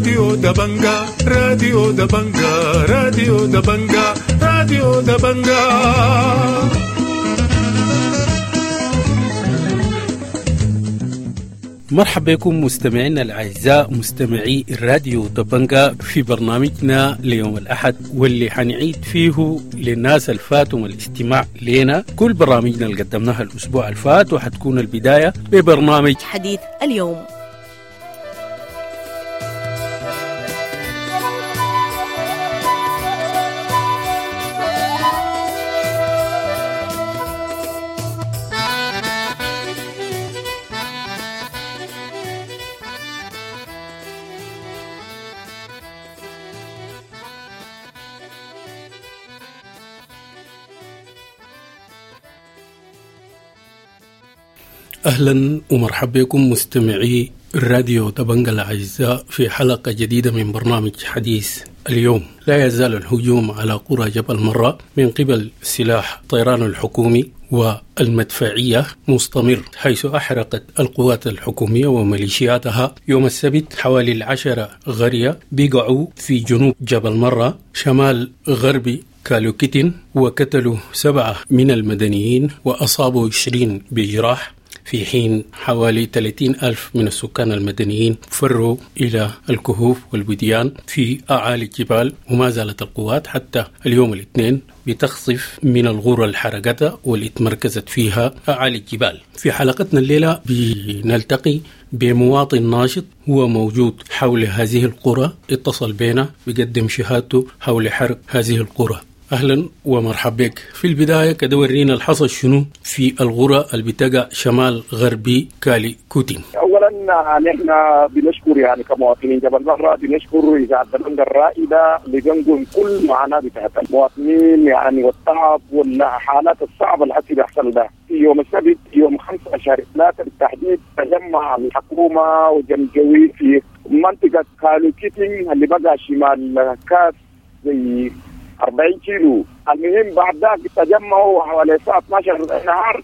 راديو دبنجا راديو دبنجا راديو دبنجا راديو دبنجا. مرحبا بكم مستمعينا الأعزاء مستمعي الراديو دبنجا في برنامجنا ليوم الأحد، واللي حنعيد فيه للناس الفاتهم الاستماع لنا كل برامجنا اللي قدمناها الأسبوع الفات، وحتكون البداية ببرنامج حديث اليوم. أهلا ومرحبا بكم مستمعي الراديو دبنجا الأعزاء في حلقة جديدة من برنامج حديث اليوم. لا يزال الهجوم على قرى جبل مرة من قبل سلاح الطيران الحكومي والمدفعية مستمر، حيث أحرقت القوات الحكومية وميليشياتها يوم السبت حوالي 10 قرية بيقعوا في جنوب جبل مرة شمال غربي كالوكيتين، وقتلوا 7 من المدنيين وأصابوا 20 بجراح، في حين حوالي 30,000 من السكان المدنيين فروا إلى الكهوف والوديان في أعالي الجبال. وما زالت القوات حتى اليوم الاثنين بتخصف من الغورة الحرقتها واللي تمركزت فيها أعالي الجبال. في حلقتنا الليلة بنلتقي بمواطن ناشط هو موجود حول هذه القرى، اتصل بنا بقدم شهادته حول حرق هذه القرى. أهلا ومرحبا بك. في البداية كده ورينا الحصل شنو في الغرة اللي بتقع شمال غربي كالي كوتين. أولا نحن بنشكر كمواطنين جبل مرة، بنشكر إذاعة دبنجا الرائدة لجنب كل معاناة بتاعت المواطنين والتعب والحالات الصعبة اللي حتى بيحصل ده. في يوم السبت يوم 5 شهر 3 بالتحديد تجمع الحكومة والجنجوي في منطقة كالي كوتين اللي بقى شمال كاس زي 40 كيلو. المهم بعد ذلك تجمعوا حوالي الساعة 12 النهار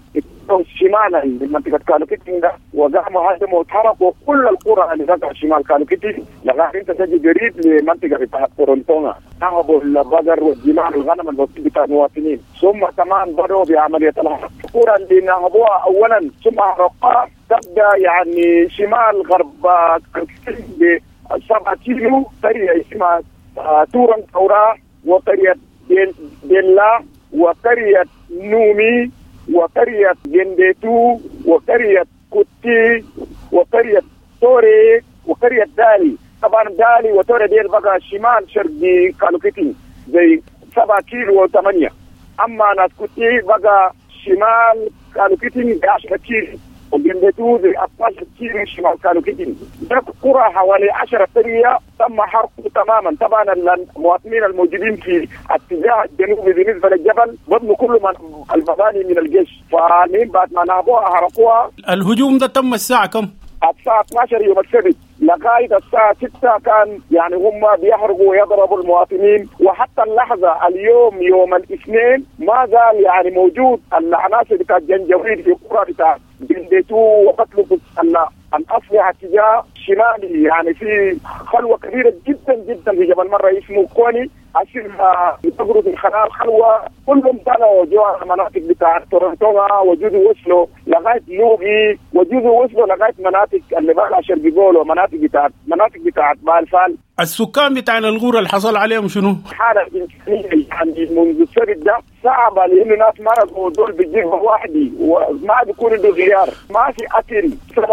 شمالا من منطقة كالوكيتين ده، وقاموا هدموا وتحركوا كل القرى اللي تقع شمال كالوكيتين لغاية انت تجي قريب لمنطقة بتاعت تورنتونا. نهبوا البقر والجمال والغنم البسيط بتاع المواطنين، ثم كمان بدأوا بعملية الحرق. القرى اللي نهبوها أولا ثم حرقوها تبدأ شمال غرب كالوكيتين ب 7 كيلو قرية اسمها تورن تورا، وقرية ديلا، وقرية نومي، وقرية جنديتو، وقرية كوتي، وقرية توري، وقرية دالي. طبعا دالي وتوري ديل بقى شمال شرقي كالوكيتين زي 7 كيلو و8. أما ناس كوتي بقى شمال كالوكيتين 10 كيلو، وجنديتو زي 12 كيلو شمال كالوكيتين. ده قرى حوالي 10 قرية تم حرقه تماما. طبعا المواطنين الموجودين في اتجاه الجنوبي بالنسبه للجبل بضموا كل المباني من الجيش، فالمهم بعد ما نهبوها حرقوها. الهجوم ده تم الساعة كم؟ الساعة 12 يوم السبت لغاية الساعة 6 كان هم بيحرقوا ويضربوا المواطنين. وحتى اللحظة اليوم يوم الاثنين ما زال موجود العناصر بتاع الجنجويد في القرى بتاع جنديتو، وقتلوا الأسلحة تجاه شمالي في خلوة كبيرة جدا جدا في جبل مرة اسمه كوني عشان تبرد الخنال خلوة. كلهم طلعوا جوا المناطق بتاعت تورنتونا، وجودوا وصلوا لغاية لوغي، وجودوا وصلوا لغاية مناطق اللي بقى شرقي جولو، مناطق بتاعت بالفال. السكان بتاع الغورة اللي حصل عليهم شنو؟ حالة إنسانية منذ السبت ده صعبة، لأنه ناس مرضوا دول بيجيبوا وحدي وما بيكون عنده غيار، ما في أكل.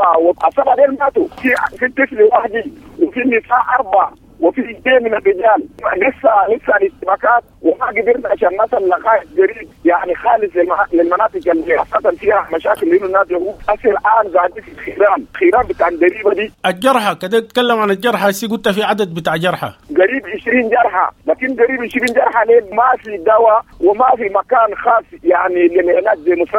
7 دول ماتوا، في طفل وحدي، وفي نساء 4، وفي 2 من الرجال. لسه الاستباكات وما قدرنا عشان مثلا لغاية قريب خالص للمناطق اللي حصل فيها مشاكل، لأنه الناس أصل الآن قاعدين في خيران بتاع الدريبة دي. الجرحى كده تتكلم عن الجرحى، قلت في عدد بتاع جرحى قريب 20 جرحى، لكن قريب 20 جرحى ليه ما في دواء وما في مكان خاص للعلاج زي مستشفى.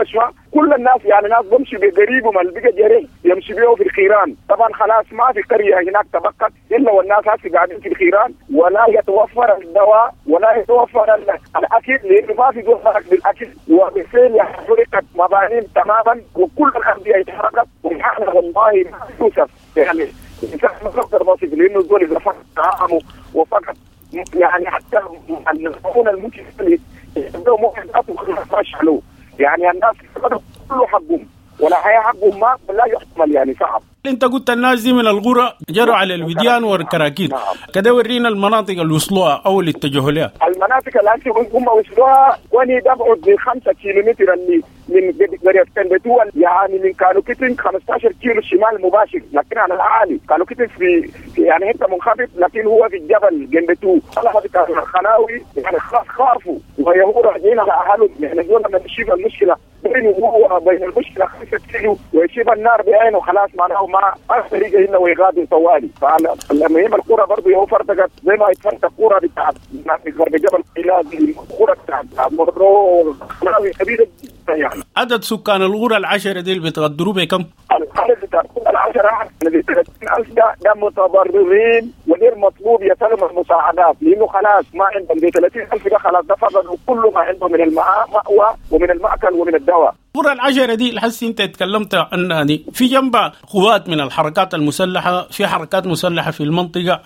كل الناس يعني ناس بمشي بقريبهم اللي بقى جري يمشي بيه في الخيران. طبعا خلاص ما في قريه هناك تبقت الا والناس هسه قاعدين في الخيران، ولا يتوفر الدواء ولا يتوفر الاكل لانه ما في دخل بالاكل، وبالفعل يعني حرقت مباني تماما وكل الانديه اتحرقت. وسبحان والله ما يوصف يعني الانسان ما يقدر يوصف لانه دول اذا فقد طعامه وفقد يعني حتى القانون الممكن يبدأوا ممكن ما شعلوه. يعني الناس كله حقهم ولا حياة حقهم ما لا يحتمل يعني صعب. انت قلت الناس دي من الغرة جروا على الوديان والكراكيب. نعم. كده ورينا المناطق اللي وصلوها او اللي اتجهوا لها. المناطق اللي هم وصلوها وني تبعد ب 5 كيلومتر اللي من قرية تنبتول، يعني من كالوكيتن 15 كيلو شمال مباشر، لكن على العالي كالوكيتن في يعني حته منخفض، لكن هو في الجبل جنبتو. الله كانوا الخلاوي يعني خافوا ويهو راجعين على اهلهم، يعني دول لما نشوف المشكله بينه هو بين المشكله 5 كيلو ويشوف النار بعينه خلاص معناه ما طريقه الا ويغادر طوالي. فلما يجي القرى برضه هو فرتقت زي ما يتفرتق القرى بتاعت في غرب جبل قيلاد، القرى بتاعت مرو خلاوي كبيره يعني. عدد سكان القرى العشرة دي اللي بتقدروا بكم؟ العدد بتاع العشرة الذي 30,000 ده متضررين وغير مطلوب يسلم المساعدات، لانه خلاص ما عندهم 30,000 ده خلاص ده فقدوا كل ما عندهم من المأوى ومن المأكل ومن الدواء. القرى العشرة دي الحس انت تكلمت عنها دي في جنبها قوات من الحركات المسلحة، في حركات مسلحة في المنطقة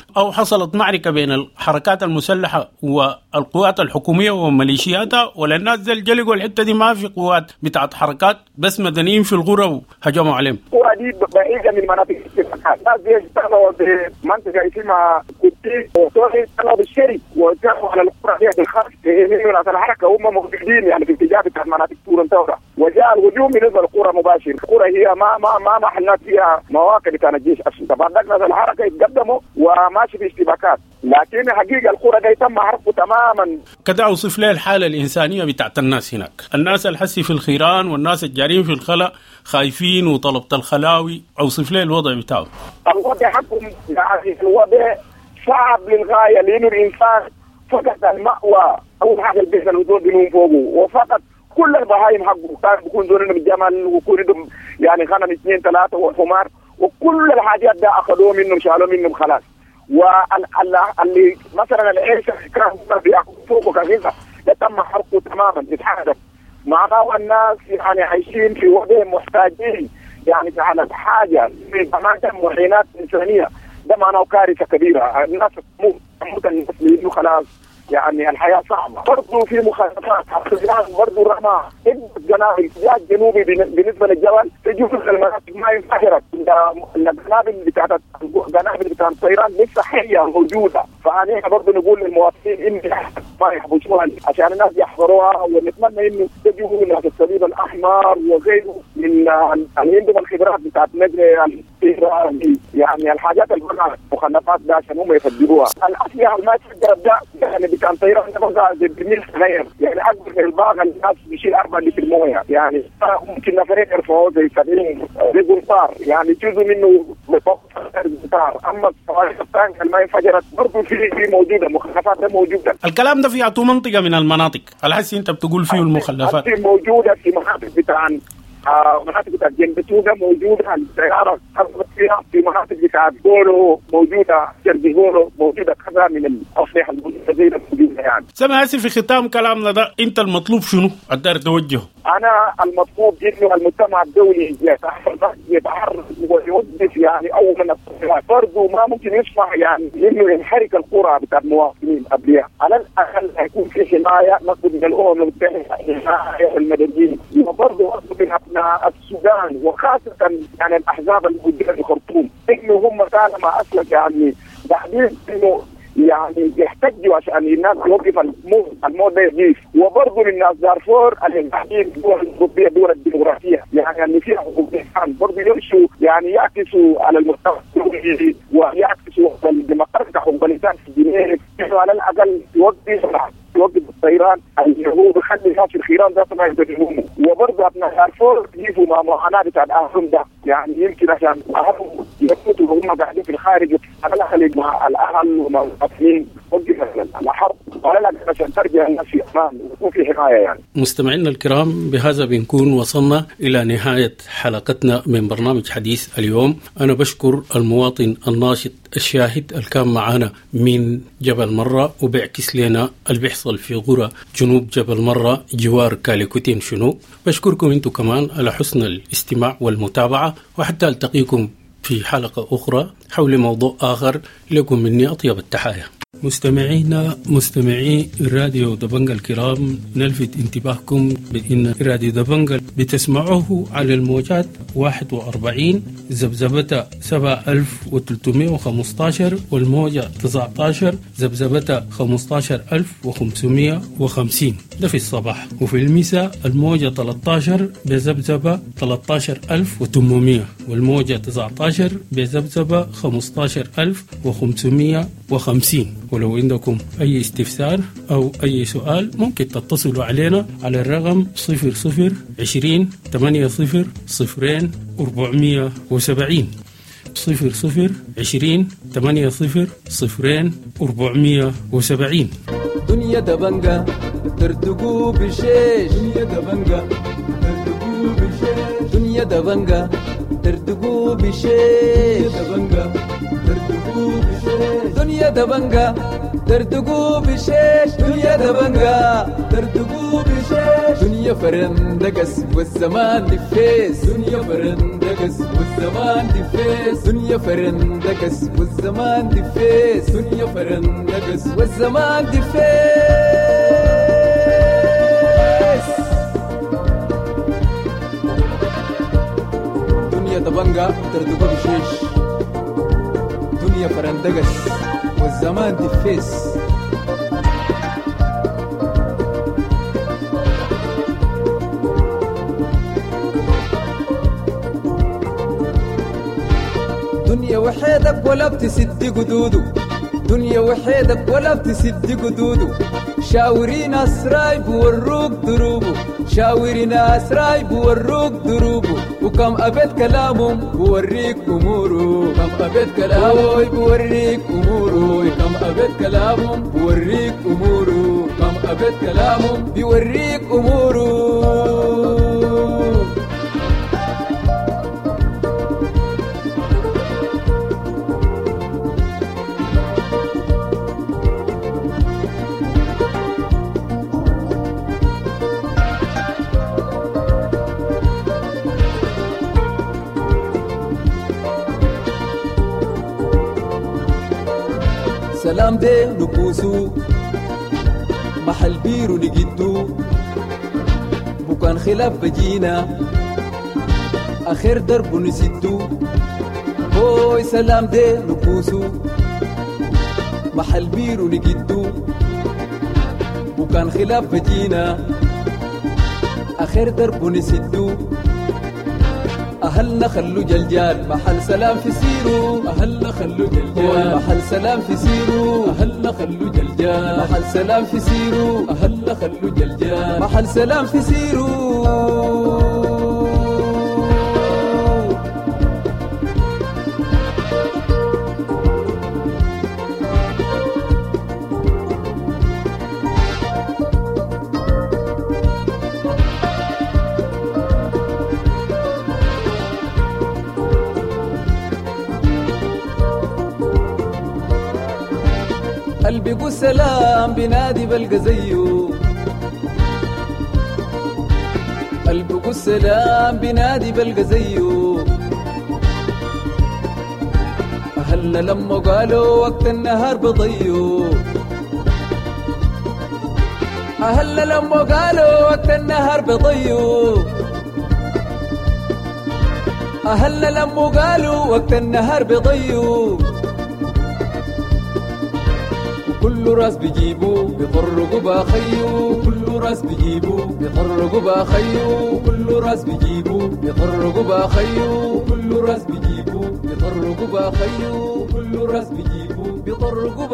حصلت معركة بين الحركات المسلحة والقوات الحكومية وميليشياتها، ولا الناس دي الجلقوا الحتة دي ما في قوات بتاعت حركات بس مدنيين في القرى وهجموا عليهم؟ القرى دي بعيدة من مناطق الاستفاقات، الناس دي اشتغلوا بمنطقة اسمها كوتي واشتغلوا بالشري واشتغلوا على القرى دي بالخارج من الحركة، هم موجودين يعني في اتجاه بتاع مناطق تورنتورا، وجاء الهجوم بالنسبه للقرى مباشر. القرى هي ما محلات فيها مواقع كان الجيش اصلا، طبعا ناس الحركه يتقدموا وماشي في اشتباكات، لكن حقيقه القرى دي تم حرقه تماما. كده اوصف لي الحاله الانسانيه بتاعت الناس هناك، الناس الحسي في الخيران والناس الجارين في الخلا خايفين وطلبت الخلاوي، اوصف لي الوضع بتاعه. الوضع حقهم يعني الوضع صعب للغايه، لانه الانسان فقد المأوى اول حاجه البيت الهدوء بينهم فوقه، وفقد كل البهايم حقه، كان بيكون دورهم بالجمل ويكون عندهم يعني غنم 2 3 وحمار، وكل الحاجات ده اخذوه منهم شالوه منهم خلاص. واللي مثلا العيش كان بياكلوا فوقه كغذاء ده تم حرقه تماما اتحرق. معناه الناس يعني عايشين في وضع محتاجين يعني على حاجه في كمان معينات انسانيه، ده معناه كارثه كبيره. الناس تموت الناس لانه خلاص يعني الحياة صعبة. برضو في مخالفات برضو الرمى الجنابل الاتجاه الجنوبي بالنسبة للجبل تجي في المناطق ما انفجرت، الجنابل بتاعت الطيران لسه حية موجودة. فأنا برضو نقول للمواطنين إن ما يحبسوها عشان الناس يحضروها، ونتمنى إنه تجوا ناس الصليب الأحمر وغيره من اللي عندهم الخبرات بتاعت نجري يعني الحاجات المخلفات ده عشان هم يفجروها. الأسلحة ما تفجرت ده يعني كان طيران نبغى بالميل صغير يعني اكبر من الباغ، الناس بيشيل 4 لتر مويه، يعني ممكن نفرين يرفعوه زي 70 زي قنطار، يعني جزء منه قنطار. اما الصواريخ الثانيه اللي ما انفجرت برضه في موجوده، مخلفات موجوده. الكلام ده في اعطو منطقه من المناطق، الحسي انت بتقول فيه المخلفات موجوده في مناطق بتاع مناطق بتاعت جنبتوده موجوده، السياره حصلت فيها في مناطق بتاعت بولو موجوده، جربي بولو موجوده، كذا من الاسلحه الموجوده يعني. سامع هسي في ختام كلامنا ده، انت المطلوب شنو؟ الدار توجهه. انا المطلوب انه المجتمع الدولي يتعرض ويوقف يعني اول من التصريحات، برضه ما ممكن يسمح يعني انه ينحرق القرى بتاع المواطنين قبلها، على الاقل هيكون في حمايه نطلب من الامم المتحده حمايه المدنيين، وبرضه اطلب من ابناء السودان وخاصه يعني الاحزاب الموجوده في الخرطوم انه هم طالما اسلك يعني بعدين انه يعني يحتجوا عشان الناس توقف الموت ده يجيش. وبرضه للناس دارفور اللي قاعدين الدول الاوروبيه دول الديمقراطيه يعني اللي فيها حقوق الانسان برضه يمشوا يعني يعكسوا على المستوى الدولي ويعكسوا على الديمقراطيه حقوق الانسان في جنيف، على الاقل يوقف الطيران اللي هو بيخلي الناس في الخيران ذات ما يقدروا. وبرضه ابناء دارفور يجوا مع معاناه بتاع اهلهم ده، يعني يمكن عشان اهلهم يموتوا وهم قاعدين في الخارج على الاقل مع الاهل ومع المواطنين وقف الحرب وعلى عشان ترجع الناس في امان ويكون في حمايه يعني. مستمعينا الكرام، بهذا بنكون وصلنا الى نهايه حلقتنا من برنامج حديث اليوم. انا بشكر المواطن الناشط الشاهد اللي كان معنا من جبل مرة وبيعكس لنا اللي بيحصل في غرة جنوب جبل مرة جوار كاليكوتين شنو. بشكركم انتم كمان على حسن الاستماع والمتابعة، وحتى التقيكم في حلقة أخرى حول موضوع آخر. لكم مني أطيب التحايا. مستمعي راديو دبنجا الكرام، نلفت انتباهكم بأن راديو دبنجا بتسمعوه على الموجات 41 زبزبة 7315 والموجة 19 زبزبة 15550 ده في الصباح، وفي المساء الموجة 13 بزبزبة 13800 والموجة 19 بزبزبة 15550. ولو عندكم أي استفسار أو أي سؤال ممكن تتصلوا علينا على الرقم 0020 80 0 470 0020 80 0 470. دنيا دبنجا تردقوا بشيش، دنيا دبنجا تردقوا بشيش، دنيا دبنجا تردقوا بشيش، دنيا دبنجا تردقوا بشيش، دنيا دبنجا تردقوا بشيش، دنيا فرندقس والزمان دفيس، دنيا فرندقس والزمان دفيس، دنيا فرندقس والزمان دفيس، دنيا فرندقس والزمان دفيس. دنيا دبنجا تردقوا بشيش، دنيا فرندقس والزمان دفيس. دنيا وحيدك ولا بتسد قدودو، دنيا وحيدك ولا بتسد قدودو، شاورين أسراي بوروك دروبو، شاورين أسراي بوروك دروبو، وكم أبد كلامهم بوريك أمورو، كم أبد كلامهم بوريك أمورو، كم أبد كلامهم بوريك أمورو، كم أبد كلامهم بوريك أمورو. سلام ده نبوسو محل بيرو نجدو، بكان خلاف بجينا آخر درب نسدو. هوي سلام ده نبوسو محل بيرو نجدو، بكان خلاف بجينا آخر درب نسدو. أهلنا خلو جلجال محل سلام في سيرو، أهلنا خلو جلجال محل سلام في سيرو، أهلنا خلو جلجال محل سلام في سيرو، أهلنا خلو جلجال محل سلام في سيرو. قلبي قو سلام بنادي بلقى زيه، قلبي قو سلام بنادي بلقى زيه. أهلنا لما قالوا وقت النهار بضيو، أهلنا لما قالوا وقت النهار بضيو، أهلنا لما قالوا وقت النهار بضيو. كل راس بيجيبوا بيطرقوا باخيو، كل راس بيجيبوا بيطرقوا باخيو، كل راس بيجيبوا بيطرقوا باخيو، كل راس بيجيبوا بيطرقوا باخيو، كل راس بيجيبوا بيطرقوا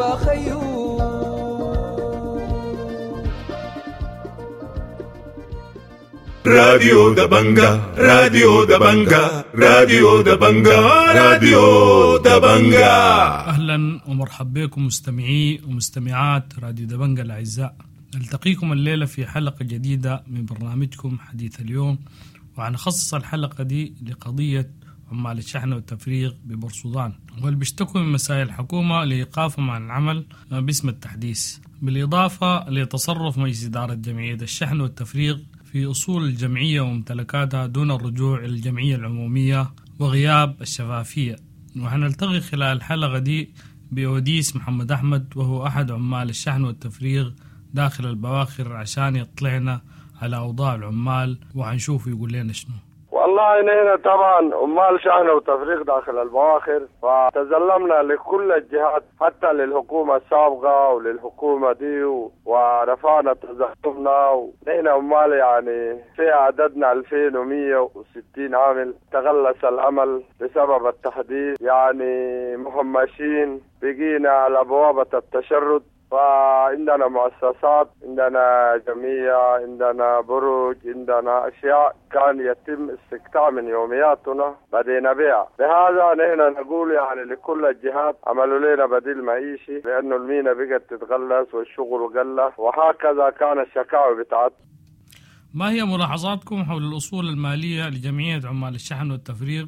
باخيو. راديو دبنجا راديو دبنجا راديو دبنجا راديو دبنجا. أهلا ومرحبا بكم مستمعي ومستمعات راديو دبنجا الأعزاء. نلتقيكم الليلة في حلقة جديدة من برنامجكم حديث اليوم، وهنخصص الحلقة دي لقضية عمال الشحن والتفريغ ببورسودان، واللي بيشتكوا من مسائل الحكومة لإيقافهم عن العمل باسم التحديث، بالإضافة لتصرف مجلس إدارة جمعية الشحن والتفريغ في أصول الجمعية وممتلكاتها دون الرجوع إلى الجمعية العمومية وغياب الشفافية. وهنلتقي خلال الحلقة دي بأوديس محمد أحمد، وهو أحد عمال الشحن والتفريغ داخل البواخر، عشان يطلعنا على أوضاع العمال وهنشوف يقول لنا شنو. والله هنا طبعا عمال شحن وتفريغ داخل البواخر، فتزلمنا لكل الجهات حتى للحكومة السابقة وللحكومة دي، ورفعنا تزلمنا. ونحن عمال يعني في عددنا 2160 عامل تغلس العمل بسبب التحديث، يعني مهمشين بقينا على بوابة التشرد. فعندنا مؤسسات، عندنا جمعية، عندنا بروج، عندنا أشياء كان يتم استقطاع من يومياتنا بدينا بها. لهذا نحن نقول يعني لكل الجهات عملوا لنا بديل معيشي، لأنه المينا بقت تتغلس والشغل قل، وهكذا كان الشكاوى بتاعت. ما هي ملاحظاتكم حول الأصول المالية لجمعية عمال الشحن والتفريغ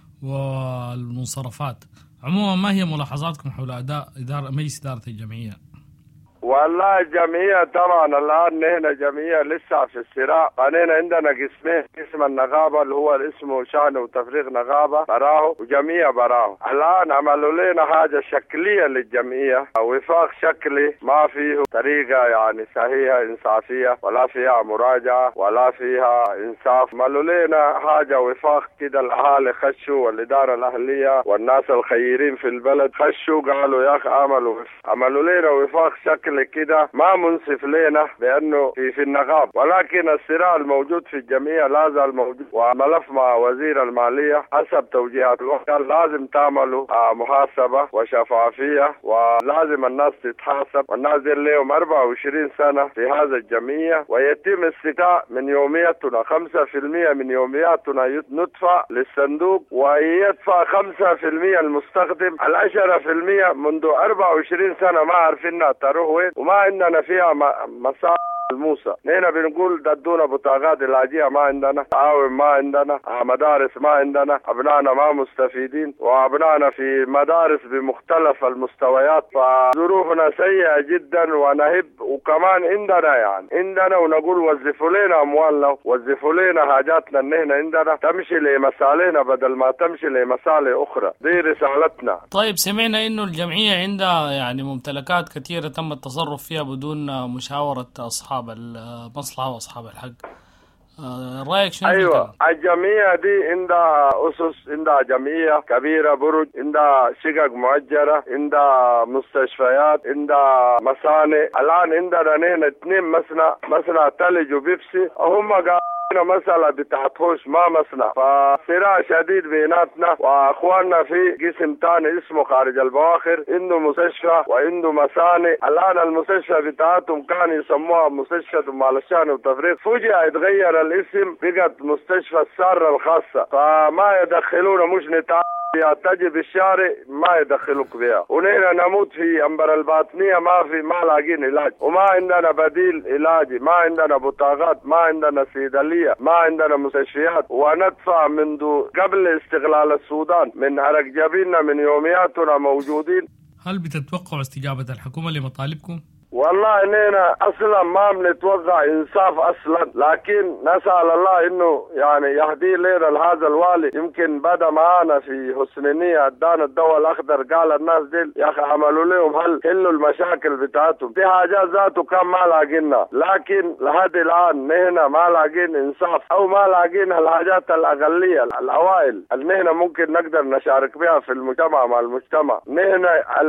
والمنصرفات؟ عموما ما هي ملاحظاتكم حول أداء مجلس إدارة الجمعية؟ والله الجمعية طبعا الآن نحن جمعية لسه في الصراع. فنحن عندنا قسمين، قسم النقابة اللي هو اسمه شحن وتفريغ نقابة براه، وجمعية براه. الآن عملوا لنا حاجة شكلية للجمعية، وفاق شكلي ما فيه طريقة يعني صحيحة إنصافية، ولا فيها مراجعة ولا فيها إنصاف. عملوا لنا حاجة وفاق كده، الأهالي خشوا والإدارة الأهلية والناس الخيرين في البلد خشوا قالوا يا أخي عملوا لنا وفاق شكل كده ما منصف لنا بأنه في النقاب. ولكن الصراع الموجود في الجمعية لا زال موجود، وملف مع وزير المالية حسب توجيهات قال لازم تعملوا محاسبة وشفافية، ولازم الناس تتحاسب. والناس دي لهم 24 سنة في هذا الجمعية، ويتم استيفاء من يومياتنا 5% من يومياتنا ندفع للصندوق، ويدفع 5% المستخدم. 10% منذ 24 سنة ما عارفين تروح، وما عندنا فيها مسار الموسى. نحن بنقول ددونا بطاقات علاجية ما عندنا، تعاون ما عندنا، مدارس ما عندنا، أبنائنا ما مستفيدين، وأبنائنا في مدارس بمختلف المستويات. فظروفنا سيئة جدا ونهب. وكمان عندنا ونقول وظفوا لنا أموالنا، وظفوا لنا حاجاتنا. نحن عندنا تمشي لمسالينا بدل ما تمشي لمسالة أخرى. دي رسالتنا. طيب سمعنا إنه الجمعية عندها يعني ممتلكات كثيرة تم التصرف فيها بدون مشاورة أصحاب المصلحة وأصحاب الحق. رأيك شنو؟ أيوة، الجمعية دي عندها أسس، عندها جمعية كبيرة بروج، عندها شقق مؤجرة، عندها مستشفيات، عندها مصانع. الآن عندنا نحن 2 مصنع تلج وبيبسي، هم مسألة بتاعت هوش ما مصنع. فصراع شديد بيناتنا. واخواننا في قسم تاني اسمه خارج البواخر عنده مستشفى وعنده مصانع. الان المستشفى بتاعتهم كان يسموها مستشفى عمال الشحن والتفريغ، فجأة يتغير الاسم بقت مستشفى السارة الخاصة. فما يدخلونا، مش تجي بالشارع ما يدخلوك بها. ونحن نموت في أنبر الباطنية، ما لاقين علاج، وما عندنا بديل علاجي، ما عندنا بطاقات، ما عندنا صيدلية، ما عندنا مستشفيات. وندفع منذ قبل استقلال السودان من عرق جبيننا من يومياتنا موجودين. هل بتتوقع استجابة الحكومة لمطالبكم؟ والله اننا اصلا ما بنتوقع انصاف اصلا، لكن نسأل الله انه يعني يهدي لنا هذا الوالي. يمكن بدا معانا في حسن نية، ادانا الضوء الاخضر، قال الناس دي يا اخي عملوا لهم حلوا المشاكل بتاعتهم. في حاجات ذاته كان ما لاقينا، لكن لحد الان نحن ما لاقين انصاف، او ما لاقين الحاجات الاقليه الاوائل اللي نحن ممكن نقدر نشارك بها في المجتمع مع المجتمع. نحن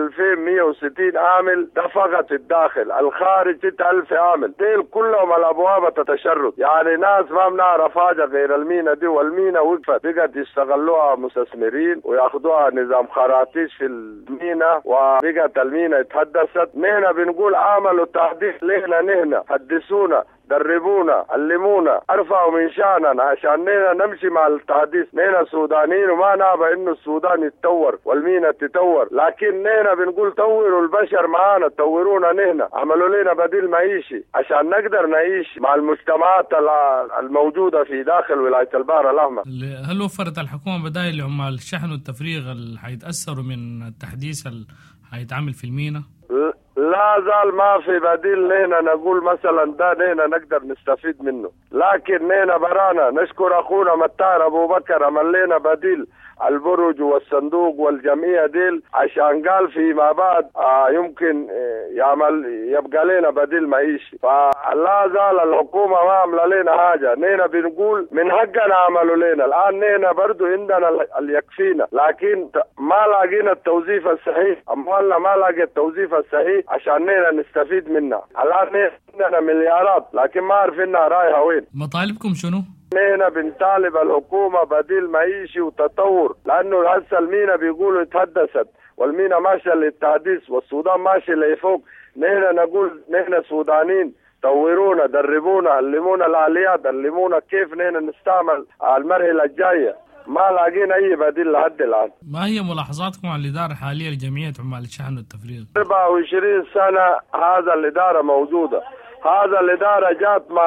2160 عامل ده فقط الداخل، الخارج 6000 عامل، ديل كلهم الابواب تتشرد. يعني ناس ما بنعرف حاجه غير المينا دي، والمينا وقفت بقت يشتغلوها مستثمرين وياخذوها نظام خراطيش في المينا، وبقت المينا اتحدثت. نحن بنقول عملوا تحديث لنا، نحن حدثونا دربونا علمونا ارفعوا من شاننا عشان نينا نمشي مع التحديث. نينا سودانيين وما نابا انه السودان يتطور والمينا تتطور، لكن نينا بنقول طوروا البشر معانا، طورونا نهنا، عملوا لنا بديل معيشي عشان نقدر نعيش مع المجتمعات الموجودة في داخل ولاية البحر الأحمر. هل وفرت الحكومة بدائل لعمال الشحن والتفريغ اللي حيتأثروا من التحديث اللي حيتعمل في المينا؟ لا زال ما في بديل لنا نقول مثلا ده لنا نقدر نستفيد منه، لكن لنا برانا نشكر أخونا متار أبو بكر عمل لنا بديل البرج والصندوق والجمعية ديل عشان قال فيما بعد يمكن يبقى لنا بديل معيشي. فلا زال الحكومة ما عمل لنا حاجة، نينا بنقول من حقنا عملوا لنا. الآن نينا برضو عندنا اللي يكفينا، لكن ما لاقينا التوظيف الصحيح، أموالنا ما لاقي التوظيف الصحيح عشان نينا نستفيد منها. الآن عندنا مليارات لكن ما عارفينها رايحة وين. مطالبكم شنو؟ نحن بنطالب الحكومة بديل معيشي وتطور، لأنه هسه المينا بيقولوا اتحدثت والمينا ماشية للتحديث والسودان ماشي لفوق. نحن نقول نحن سودانيين، طورونا، دربونا، علمونا الآليات، علمونا كيف نحن نستعمل المرحلة الجاية. ما لاقينا أي بديل لحد الآن. ما هي ملاحظاتكم على الإدارة الحالية لجمعية عمال الشحن والتفريغ؟ 24 سنة هذا الإدارة موجودة، هذا الإدارة جات مع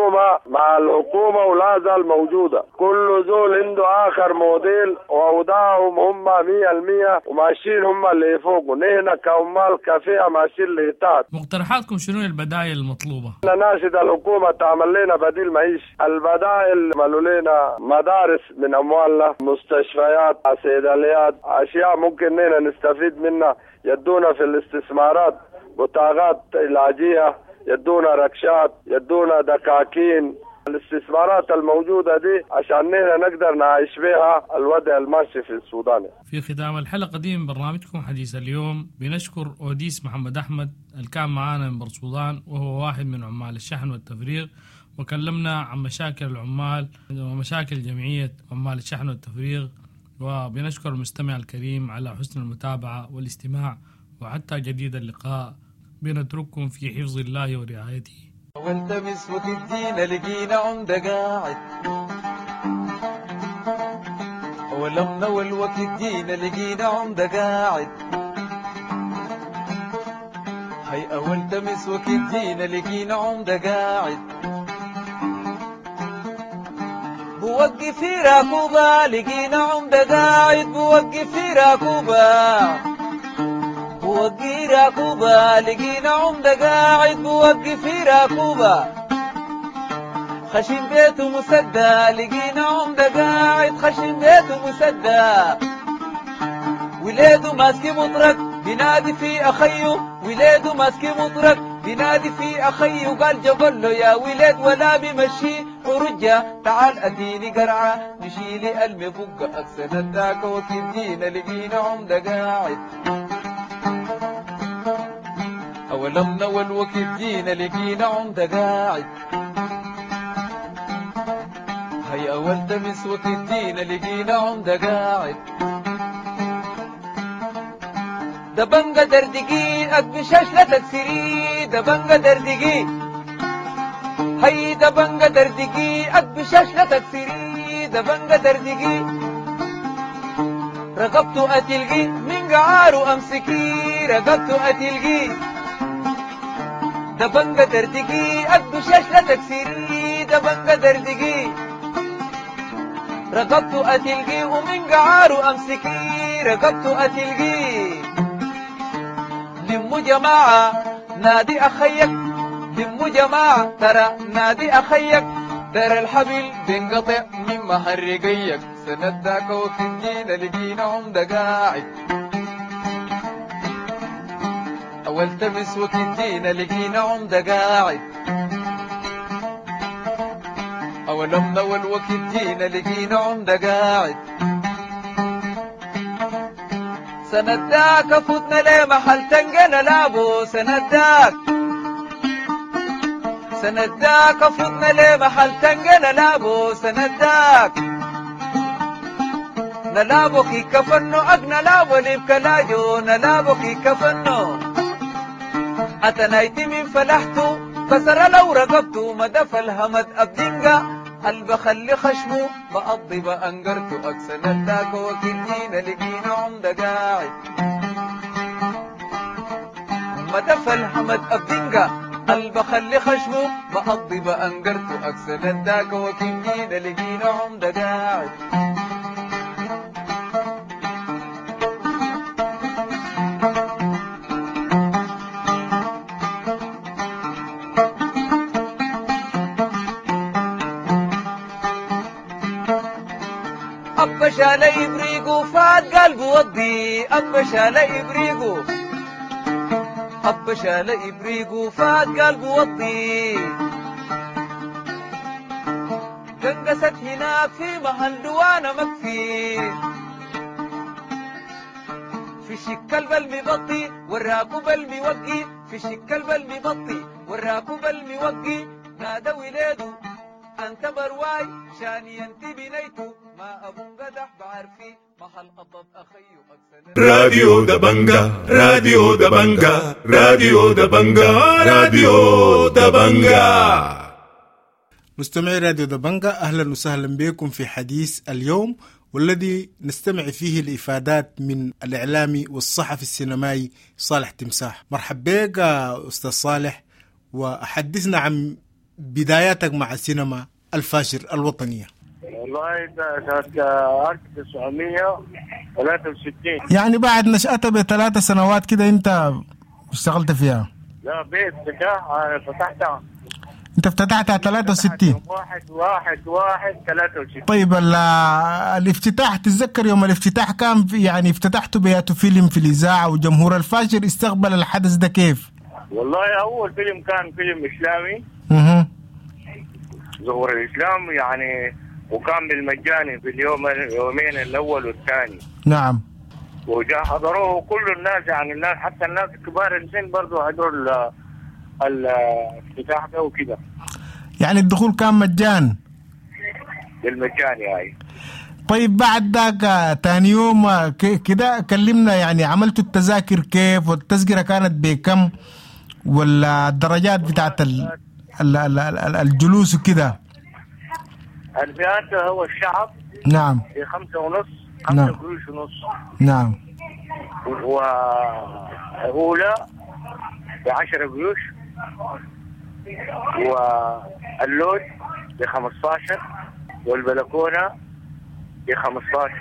الحكومة ولا زال موجودة. كل زول عنده آخر موديل وأوضاعهم هم 100% وماشيين هم اللي يفوقوا. نحن كعمال كفئة ماشيين اللي تحت. مقترحاتكم شنو البدائل المطلوبة؟ نناشد الحكومة تعمل لنا بديل معيشي. البدائل عملوا لنا مدارس من أموالنا، مستشفيات، صيدليات، أشياء ممكن نحن نستفيد منها. يدونا في الاستثمارات بطاقات علاجية، يدونا ركشات، يدونا دكاكين. الاستثمارات الموجودة دي عشان نقدر نعيش بها الوضع الماشي في السودان. في ختام الحلقة دي من برنامجكم حديث اليوم بنشكر أوديس محمد أحمد اللي كان معانا من برسودان، وهو واحد من عمال الشحن والتفريغ، وكلمنا عن مشاكل العمال ومشاكل جمعية عمال الشحن والتفريغ. وبنشكر المستمع الكريم على حسن المتابعة والاستماع، وحتى جديد اللقاء بنترككم في حفظ الله ورعايته. والتمس وتدينا لقينا عمدة قاعد، ولمنا والوقت دينا لقينا عمدة قاعد. هي أول تمس وتدينا لقينا عمدة قاعد، بوقف في راكوبة لقينا عمدة قاعد، بوقف في راكوبة بوقي راكوبة لقينا عمدة قاعد، بوقف في راكوبة خشن بيته مسدى لقينا عمدة قاعد، خشن بيته مسدى ولاده ماسكي مطرق بينادي في أخيه، ولاده ماسكي مطرق بينادي في أخيه. قال جبل له يا ولاد ولا بمشي ورجة تعال أديني قرعة نشيلي المبقى أكسن الداك وكدينا لقينا عمدة قاعد. أولمنا والوقت دينا لقينا عمدة قاعد، هي أول تمس وقت دينا لقينا عمدة قاعد. دبنجة دردقي أكبشاش لا تكسري، دبنجة دردقي هي دبنجة دردقي أكبشاش لا تكسري، دبنجة دردقي رقبته أتلقي من قعاره أمسكي، رقبته أتلقي دبنجة دردقي أكبشاش لا تكسري، دبنجة دردقي رقبته أتلقي ومن قعاره أمسكي، رقبته أتلقي. لموا جماعة نادي أخيك، لموا جماعة ترى نادي أخيك، ترى الحبل بينقطع من محرقيك. سنداك وكدينا لقينا عمدة قاعد، أول تمس وكدينا لقينا عمدة قاعد. أولمنا والوقت دينا لقينا عمدة قاعد. سنداك فتنا لي محل تنقل لابو، سنداك سنداك فتنا لي محل تنقل لابو، سنداك نلابو كي كفنو أقنا لابو لبكلاجو، نلابو كي كفنو أتنايتي من فلحتو كسر لو رقبته مدف الهمد أبدنجا البخلي خشمه بقضي بأنقرته أكسن الداك وكلين لقينا عمد قاعد مدف الهمد أبدنجا البخلي خشمه بقضي بأنقرته أكسن الداك وكلين لقينا عمد قاعد أبش علي بريقو فات قلبه وضي أبش علي بريقو أبش علي بريقو فات قلبه وضي جنقست هناك في محل دوانا مكفي في شك البلمي بطي والراكب الموقي في شك البلمي بطي والراكب الموقي نادى ولاده أنت برواي شاني أنت بنيتو ما أبو قدح بعرفي محل قطب أخيو راديو دبنجا راديو دبنجا راديو دبنجا راديو دبنجا. مستمعي راديو دبنجا، أهلا وسهلا بكم في حديث اليوم، والذي نستمع فيه الإفادات من الإعلامي والصحفي السينمائي صالح تمساح. مرحب بك أستاذ صالح، وأحدثنا عن بداياتك مع السينما الفاشر الوطنية. والله سنة 1963 يعني بعد نشأتها ب3 سنوات كده أنت اشتغلت فيها؟ لا بيت أنا فتحتها. أنت افتتحتها 63؟ 1/1/63. طيب الافتتاح، تتذكر يوم الافتتاح كان يعني افتتحته بياتو فيلم في الإذاعة، وجمهور الفاشر استقبل الحدث ده كيف؟ والله أول فيلم كان فيلم إسلامي ظهور الإسلام يعني، وكان بالمجاني في يومين الأول والثاني. نعم. وجاء حضروه كل الناس، يعني الناس حتى الناس كبار السن برضو حضروا الافتتاح ده وكده. يعني الدخول كان مجان؟ بالمجاني هاي. طيب بعد ذاك تاني يوم كده كلمنا، يعني عملتوا التذاكر كيف، والتذكرة كانت بكم، ولا الدرجات بتاعت الجلوس وكده؟ الفئات هو الشعب. نعم. ب 5.5 نعم. 5 قروش ونص. نعم. وأولى ب10 قروش، واللود ب15، والبلكونة ب15.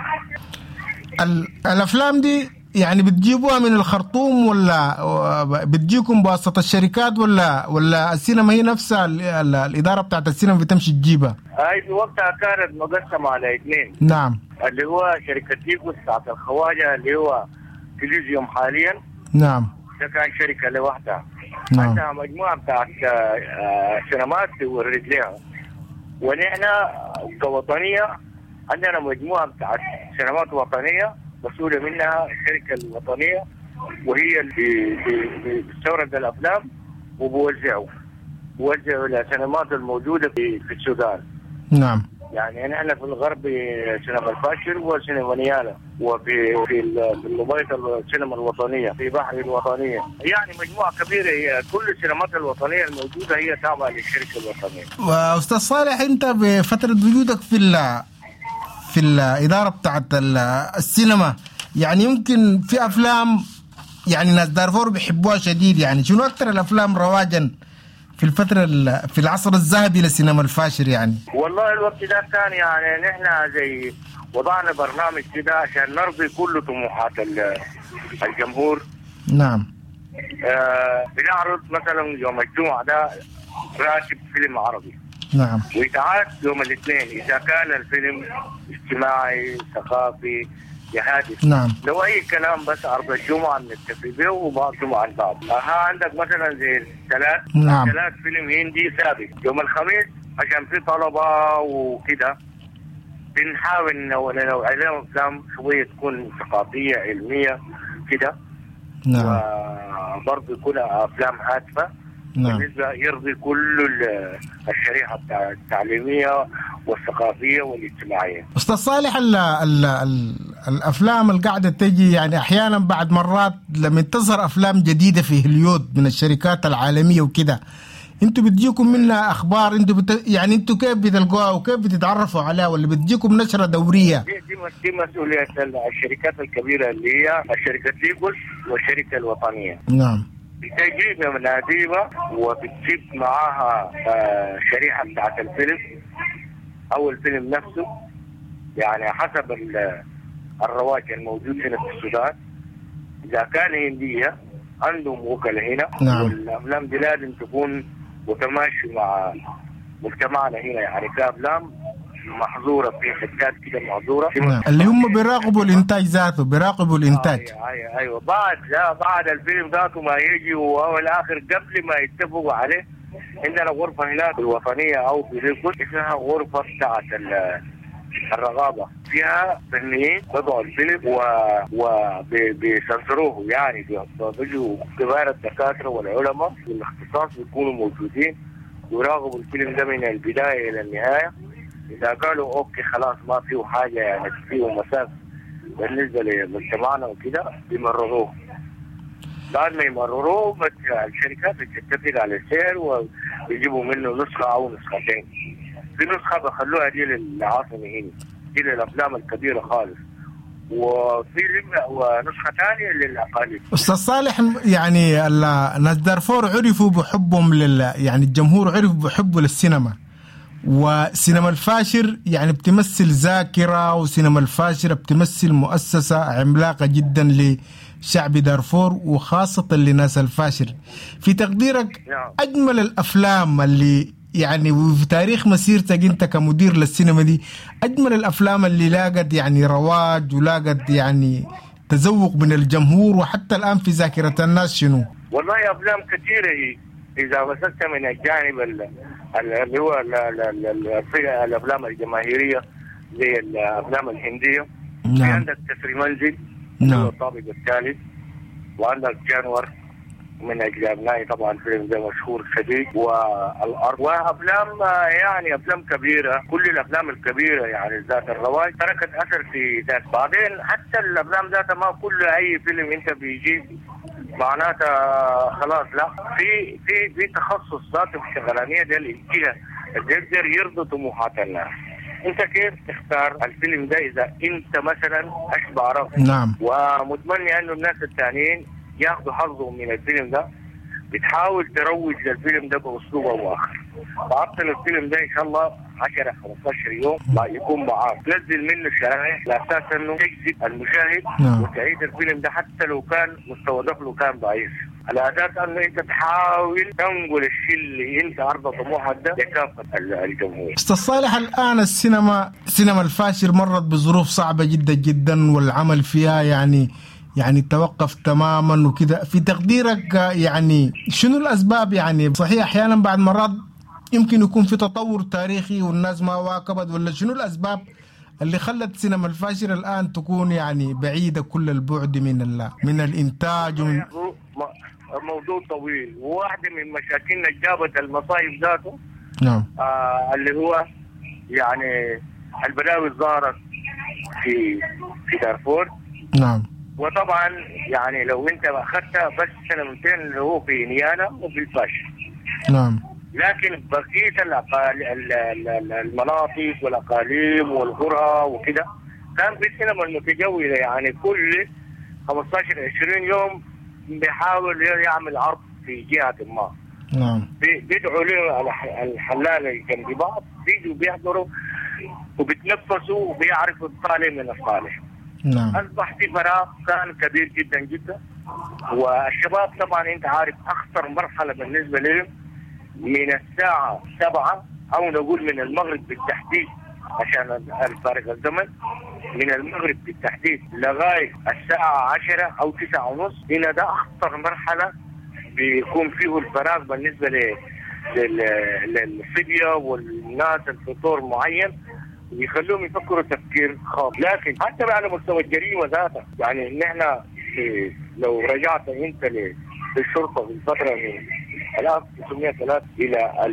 الأفلام دي يعني بتجيبوها من الخرطوم ولا بتجيكم بواسطة الشركات، ولا السينما هي نفسها الإدارة بتاعت السينما بتمشي تجيبها؟ هاي في وقتها كانت مقسمة على 2. نعم. اللي هو شركة تيكوس بتاعت الخواجة، اللي هو تلفزيون حاليا. نعم. ده كان شركة لوحدها. نعم. عندها مجموعة بتاعت سينمات تورد لها، ونحن كوطنية عندنا مجموعة بتاعت سينمات وطنية مسؤولة منها الشركة الوطنية، وهي اللي بتستورد الأفلام وبوزعوا إلى سينمات الموجودة في السودان. نعم. يعني نحن في الغرب سينما الفاشر وسينما نيالا، وفي اللبيط السينما الوطنية، في بحر الوطنية. يعني مجموعة كبيرة، هي كل السينمات الوطنية الموجودة هي تابعة للشركة الوطنية. وأستاذ صالح، أنت بفترة وجودك في الإدارة بتاعت السينما، يعني يمكن في أفلام يعني ناس دارفور بيحبوها شديد، يعني شنو أكثر الأفلام رواجا في العصر الذهبي للسينما الفاشر يعني؟ والله الوقت ده كان يعني نحن زي وضعنا برنامج كده عشان نرضي كل طموحات الجمهور. نعم. بنعرض مثلا يوم الجمعة ده راتب فيلم عربي. نعم. ويتعاد يوم الاثنين إذا كان الفيلم اجتماعي ثقافي هادف. نعم. لو أي كلام بس عرض الجمعة نتفق به وبعضهم عن بعض. عندك مثلا زي الثلاث. نعم. ثلاث فيلم هندي ثابت يوم الخميس عشان في طلبة وكده، بنحاول نوع عليهم أفلام شوية تكون ثقافية علمية كده. نعم. وبرضه يكون أفلام هادفة. نعم. بالنسبة يرضي كل الشريحة التعليمية والثقافية والاجتماعية. أستاذ صالح، الأفلام اللي قاعدة تجي يعني أحيانا بعد مرات لما تظهر أفلام جديدة في هوليود من الشركات العالمية وكده، انتوا بتجيكم منها اخبار؟ انتوا يعني انتوا كيف بتلقوها وكيف بتتعرفوا عليها، ولا بتجيكم نشرة دورية؟ دي مسؤولية الشركات الكبيرة اللي هي الشركة ليجوس والشركة الوطنية. نعم. بتجيب مناديبة وبتجيب معاها شريحة بتاعت الفيلم او الفيلم نفسه، يعني حسب الرواج الموجود هنا في السودان. اذا كان هندية عندهم وكلاء هنا. نعم. والافلام دي لازم تكون متماشي مع مجتمعنا هنا، يعني في افلام محظوره في حاجات كده محظوره. نعم. اللي هم بيراقبوا الانتاج ذاته، بيراقبوا الانتاج. ايوه بعد الفيلم ذاته ما يجي والاخر قبل ما يتفقوا عليه، عندنا غرفه هناك الوطنيه او في ليجوس اسمها غرفه بتاعت الرقابه، فيها فنيين بيضعوا الفيلم وبيسنسروه، يعني بيجوا كبار الدكاتره والعلماء والاختصاص بيكونوا موجودين ويراقبوا الفيلم ده من البدايه الى النهايه. اذا قالوا اوكي خلاص ما فيه حاجه يعني فيه مساس بالنسبه لمجتمعنا وكده بيمرروه. بعد ما يمرروه الشركات بتتفق على السعر ويجيبوا منه نسخه او نسختين. في نسخه بخلوها دي للعاصمه هنا، دي للافلام الكبيره خالص، وفي ونسخه ثانيه للاقاليم. استاذ صالح، يعني ناس دارفور عرفوا بحبهم يعني الجمهور عرف بحبه للسينما، وسينما الفاشر يعني بتمثل ذاكره، وسينما الفاشر بتمثل مؤسسه عملاقه جدا لشعب دارفور وخاصه لناس الفاشر. في تقديرك اجمل الافلام اللي يعني في تاريخ مسيرتك انت كمدير للسينما دي، اجمل الافلام اللي لاقت يعني رواج ولاقت يعني تذوق من الجمهور وحتى الان في ذاكره الناس شنو؟ والله افلام كثيره اذا مسكت من الجانب اللي هو الافلام الجماهيريه زي الافلام الهنديه. نعم. في عندك تسري منزل، نعم، الطابق الثالث، وعندك جانور من اجل ابنائي، طبعا فيلم ده مشهور شديد، والارض، وافلام يعني افلام كبيره. كل الافلام الكبيره يعني ذات الرواج تركت اثر في ذات. بعدين حتى الافلام ذاتها ما كل اي فيلم انت بيجيب معناتها خلاص، لا، في تخصص ذاته في الشغلانيه دي الجهه اللي يقدر يرضي طموحات الناس. انت كيف تختار الفيلم ده اذا انت مثلا اشبع رغبه؟ نعم. ومتمني انه الناس الثانيين ياخذوا حظهم من الفيلم ده. بتحاول تروج للفيلم ده باسلوب او اخر. فعطل الفيلم ده ان شاء الله 10-15 يوم ما يكون معاك، تنزل منه شرائح لاساس انه تجذب المشاهد. نعم. وتعيد الفيلم ده حتى لو كان مستوى دخله كان ضعيف، على اساس انه انت تحاول تنقل الشيء اللي انت عرض طموحك ده لكافه الجمهور. استاذ صالح، الان السينما الفاشر مرت بظروف صعبه جدا جدا، والعمل فيها يعني توقف تماما وكذا. في تقديرك يعني شنو الاسباب؟ يعني صحيح احيانا بعد مرات يمكن يكون في تطور تاريخي والناس ما واكبت، ولا شنو الاسباب اللي خلت سينما الفاشر الان تكون يعني بعيده كل البعد من الانتاج موضوع طويل، وواحده من مشاكلنا جابت المصايب ذاته. نعم. اللي هو يعني البلاوي ظهرت في دارفور. نعم. وطبعا يعني لو انت اخذتها بس سنتين اللي هو في نيانا وفي الفاشر. نعم. لكن بقيه المناطق والاقاليم والقرى وكده كان في السينما المتجوله، يعني كل 15-20 يوم بيحاول يعمل عرض في جهه ما. نعم. بيدعوا له الحلاله جنب بعض، بيجوا بيحضروا وبيتنفسوا وبيعرفوا الصالح من الصالح. نعم. اصبح في فراغ كان كبير جدا جدا. والشباب طبعا انت عارف اخطر مرحله بالنسبه لهم من الساعه 7 او نقول من المغرب بالتحديد عشان الفارق الزمن، من المغرب بالتحديد لغايه الساعه 10 او 9:30. هنا ده اخطر مرحله بيكون فيه الفراغ بالنسبه للفديه والناس الفطور معين، ويخلوهم يفكروا تفكير خاطئ. لكن حتى على مستوى الجريمه ذاتها، يعني نحن لو رجعت انت للشرطه في الفتره من 1903 الى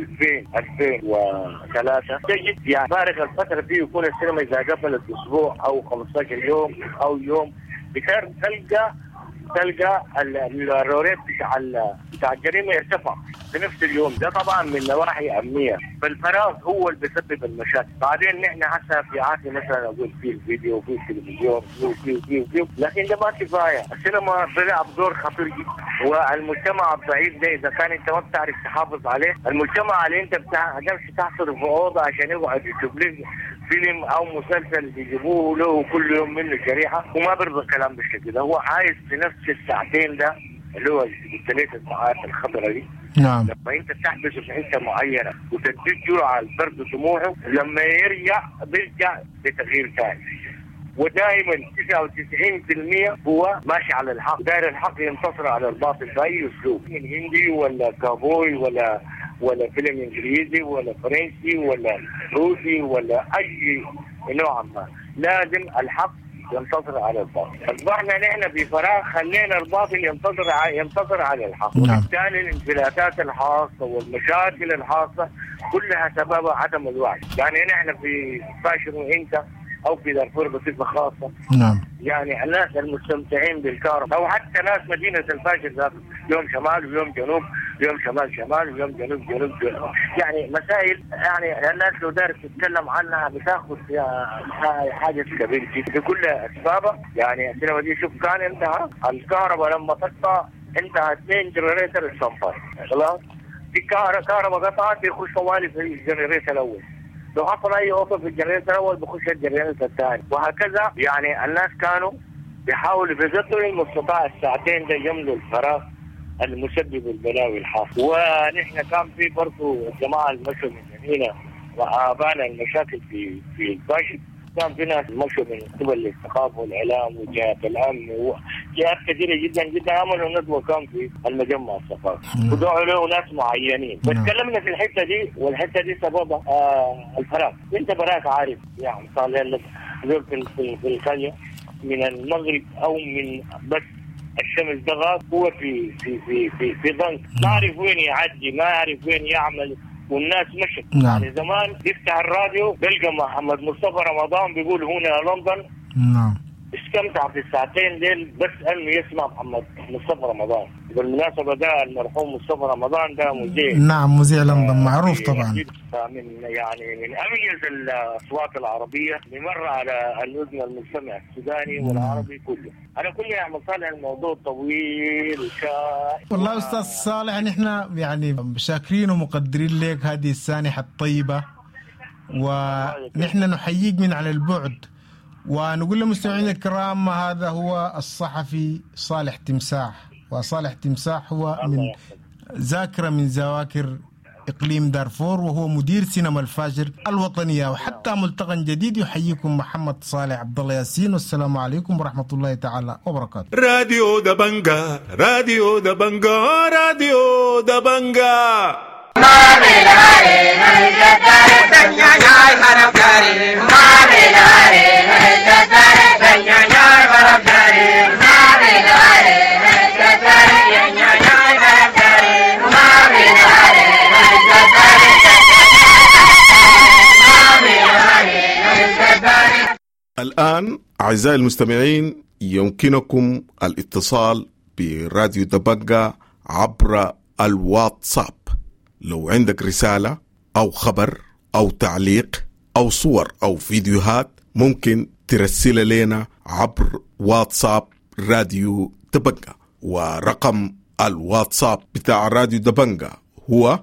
2003 تجد يعني فارق الفتره دي يكون السينما اذا قفلت اسبوع او 15 يوم او يوم، بتلقى تلقى الروريت بتاع الجريمه يرتفع في نفس اليوم. ده طبعا من نواحي امنيه، فالفراغ هو اللي بيسبب المشاكل. بعدين نحن هسه في عاتي مثلا اقول في الفيديو وفي التلفزيون وفي لكن ده ما كفايه. السينما بيلعب دور خطير جدا، والمجتمع الضعيف ده اذا كان انت ما بتعرف تحافظ عليه، المجتمع اللي انت بتمشي تحصره في اوضه عشان يقعد يشوف لك فيلم او مسلسل يجيبوه له كل يوم منه شريحه، وما بيرضى الكلام بالشكل ده. هو عايز في نفس الساعتين ده اللي هو الثلاث ساعات الخضراء دي، نعم، لما انت تحبسه في حته معينه وتديك جرعه على الفرد طموحه، لما يرجع بيرجع بتغيير ثاني. ودائما 99% هو ماشي على الحق، داير الحق ينتصر على الباطل باي اسلوب، من هندي ولا كابوي ولا فيلم انجليزي ولا فرنسي ولا روسي ولا اي نوع ما، لازم الحق ينتصر على الباطل. اصبحنا نحن في فراغ، خلينا الباطل ينتصر على الحق. وبالتالي الانفلاتات الحاصه والمشاكل الحاصه كلها سببها عدم الوعي. يعني نحن في فاشر وانت او في دارفور بصفه خاصه، نعم، يعني الناس المستمتعين بالكهرباء او حتى ناس مدينه الفاشر ذات يوم شمال ويوم جنوب، يوم شمال ويوم جنوب، يعني مسائل يعني الناس لو دارت تتكلم عنها بتاخذ حاجه كبيره جدا بكل اسبابها. يعني السينما دي شوف كان انتهى الكهرباء لما تقطع انتهى 2 جنريتر الصنفار، خلاص في كهرباء قطعت يخش طوالي في الجنريتر الاول، لو حصل اي عطل في الجنريتر الاول بخش الجنريتر الثاني، وهكذا. يعني الناس كانوا بيحاولوا بقدر المستطاع الساعتين ده يملوا الفراغ المسبب البلاوي الحاصله. ونحن كان في برضه الجماعه المشوا من هنا وابانا المشاكل في الفاشل، كان في ناس مشوا من قبل الثقافه والاعلام وجهات الامن وجهات كثيره جدا جدا عملوا ندوه كان في المجمع الثقافي ودعوا له ناس معينين. وتكلمنا في الحته دي، والحته دي سببها الفراغ. انت براك عارف يعني صار زول في القريه من المغرب او من بس الشمس ضغط هو في ضنك، ما يعرف وين يعدي، ما يعرف وين يعمل، والناس مشت. نعم. يعني زمان يفتح الراديو بلقى محمد مصطفى رمضان بيقول هنا لندن. نعم. استمتع في الساعتين ديل بس انه يسمع محمد مصطفى رمضان. بالمناسبة ده المرحوم مصطفى رمضان ده مذيع. نعم، مذيع لندن معروف طبعا. من أميز الأصوات العربية بمر على الأذن المستمع السوداني والعربي كله. أنا كل يا صالح الموضوع طويل وشائك. والله أستاذ صالح نحن يعني شاكرين ومقدرين لك هذه السانحة الطيبة، ونحن نحييك من على البعد، ونقول للمستمعين الكرام هذا هو الصحفي صالح تمساح. وصالح تمساح هو من ذاكرة من ذواكر إقليم دارفور، وهو مدير سينما الفاجر الوطنية. وحتى ملتقى جديد يحييكم محمد صالح عبد الله ياسين، والسلام عليكم ورحمة الله تعالى وبركاته. راديو دبنجا، راديو دبنجا، راديو دبنجا. الآن أعزائي المستمعين يمكنكم الاتصال براديو دبنجا عبر الواتساب. لو عندك رسالة أو خبر أو تعليق أو صور أو فيديوهات ممكن ترسل لنا عبر واتساب راديو دبنجا. ورقم الواتساب بتاع راديو دبنجا هو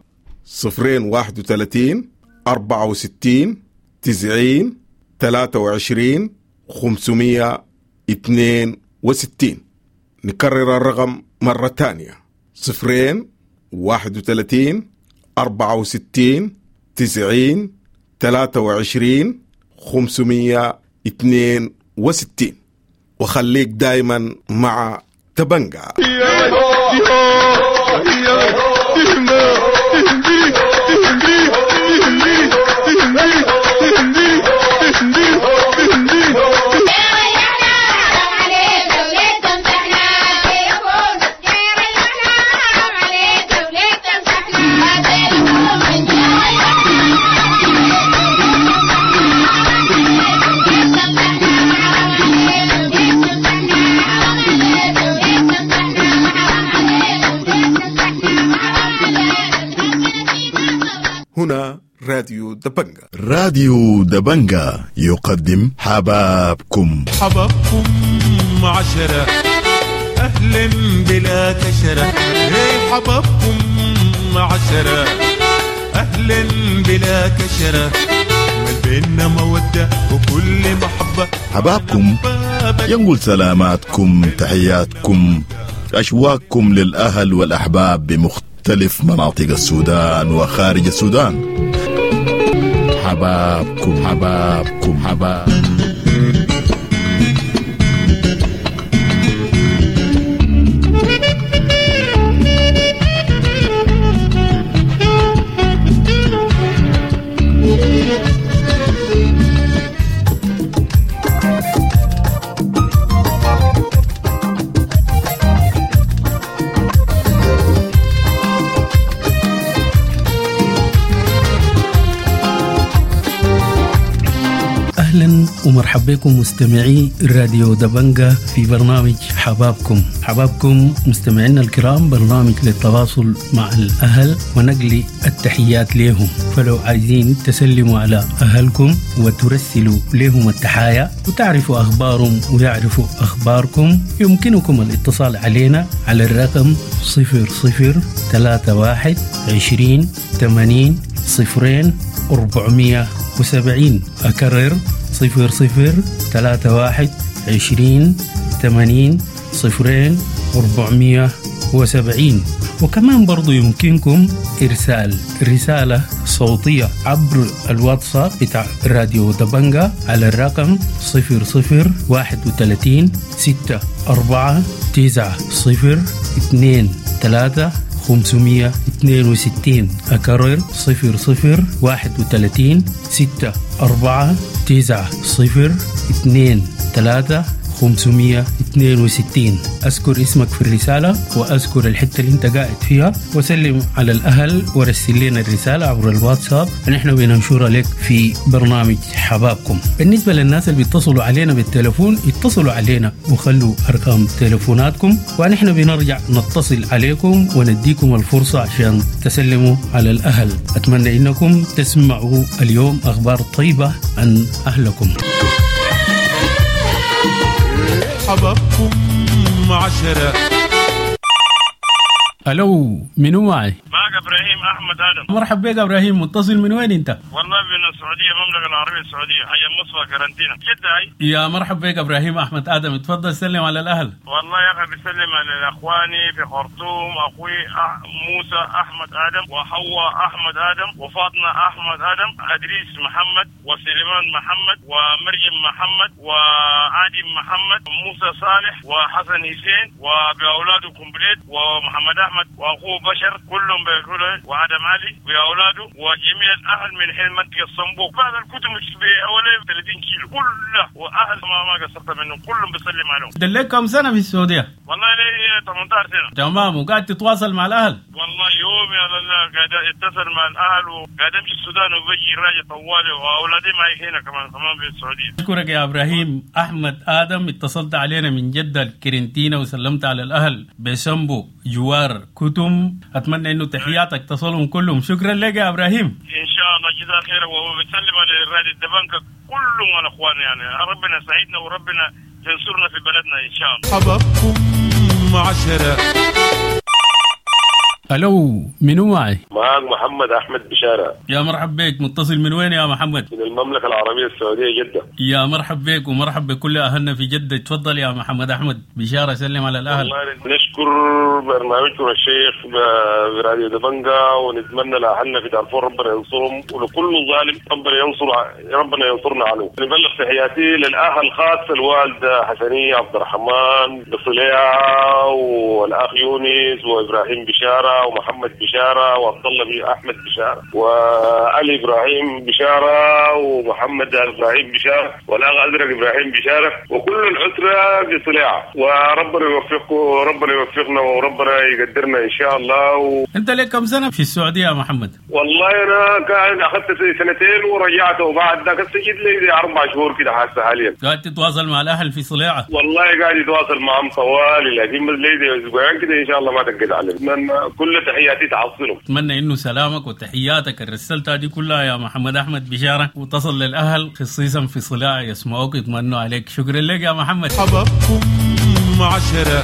031 64 90 23 562. نكرر الرقم مرة تانية 031 64 90 23 562. وخليك دايما مع دبنجا. راديو دبنجا. راديو دبنجا يقدم حبابكم. حبابكم 10 أهلا بلا كشرة. هي حبابكم 10 أهلا بلا كشرة. بيننا مودة وكل محبة. حبابكم ينقل سلاماتكم تحياتكم أشواقكم للأهل والأحباب بمختلف مناطق السودان وخارج السودان. حبابكم حبابكم حباب. أهلا ومرحبا بكم مستمعي راديو دبنجا في برنامج حبابكم. حبابكم مستمعينا الكرام، برنامج للتواصل مع الأهل ونقل التحيات لهم. فلو عايزين تسلموا على أهلكم وترسلوا لهم التحايا وتعرفوا أخبارهم ويعرفوا أخباركم، يمكنكم الاتصال علينا على الرقم 0031 20 80 0470. أكرر 0031 20 80 0470. وكمان برضو يمكنكم إرسال رسالة صوتية عبر الواتساب بتاع راديو دبنجا على الرقم 0031 64 90 23 562. أكرر 0031 64 90 23 562. أذكر اسمك في الرسالة وأذكر الحتة اللي انت قاعد فيها وسلم على الأهل ورسل لنا الرسالة عبر الواتساب ونحن بننشرها لك في برنامج حبابكم. بالنسبة للناس اللي بيتصلوا علينا بالتلفون، اتصلوا علينا وخلوا أرقام تلفوناتكم ونحن بنرجع نتصل عليكم ونديكم الفرصة عشان تسلموا على الأهل. أتمنى إنكم تسمعوا اليوم أخبار طيبة عن أهلكم. حبابكم 10. ألو، منو معي؟ معك إبراهيم أحمد آدم. مرحبا بك إبراهيم، متصل من وين أنت؟ والله من السعودية، المملكة العربية السعودية، حي مصفى كارنتينا جدة هاي. يا مرحبا بك إبراهيم أحمد آدم، تفضل سلم على الأهل. والله يا أخي بسلم على إخواني في خرطوم، أخوي موسى أحمد آدم وحواء أحمد آدم وفاطمة أحمد آدم، أدريس محمد وسليمان محمد ومريم محمد وعادم محمد وموسى صالح وحسن حسين وبأولاده كومبليت ومحمد أحمد وأخوه بشر كلهم بيقولوا وعدم علي وأولاده وجميع الأهل من حين منطقة الصنبوق. بعد الكتب حوالي 30 كيلو كله، وأهل ما قصرت منهم كلهم بسلم عليهم. دلك كم سنة في السعودية؟ والله لي 18 سنة. تمام، وقاعد تتواصل مع الأهل؟ والله يومي على الله قاعد اتصل مع الأهل وقاعد أمشي السودان وبجي راجع طوالي وأولادي معي هنا كمان في السعودية. أشكرك يا إبراهيم أحمد آدم، اتصلت علينا من جدة الكرنتينة وسلمت على الأهل بسنبو جوار كتم. أتمنى إنه تحياتك تصلهم كلهم. شكرا لك يا إبراهيم. إن شاء الله جزاك خير، وبسلم على راديو دبنجا كلهم الأخوان، يعني ربنا سعيدنا وربنا ينصرنا في بلدنا إن شاء الله. حبابكم 10. ألو، منو معي؟ معك محمد أحمد بشارة. يا مرحب بك، متصل من وين يا محمد؟ من المملكة العربية السعودية جدة. يا مرحب بك ومرحب بكل أهلنا في جدة. تفضل يا محمد أحمد بشارة، سلم على الأهل. نشكر برنامجكم الشيخ براديو دبنجا، ونتمنى لأهلنا في دارفور ربنا ينصرهم، ولكل ظالم ربنا ينصرنا عليه. نبلغ تحياتي للأهل خاصة الوالدة حسنية عبد الرحمن بصليعة والأخ يونس وإبراهيم بشارة ومحمد بشارة وعبد الله أحمد بشارة وعلي إبراهيم بشارة ومحمد إبراهيم بشارة والأخ أزرق إبراهيم بشارة وكل الأسرة بصليعة، وربنا يوفقكم وربنا يوفقنا وربنا يقدرنا إن شاء الله. أنت لك كم سنة في السعودية يا محمد؟ والله أنا كان أخذت 2 ورجعت، وبعد ذاك السجد لي 4 شهور كده حاليا. قاعد تتواصل مع الأهل في صليعة؟ والله قاعد يتواصل معهم طوالي، لكن لي أسبوعين كده إن شاء الله ما تقعد عليه. من كل كل تحياتي تعصلهم. أتمنى إنه سلامك وتحياتك الرسالة دي كلها يا محمد أحمد بشارة وتصل للأهل خصيصا في صلاة يسمعوك يطمنوا عليك. شكرا لك يا محمد. حبابكم 10.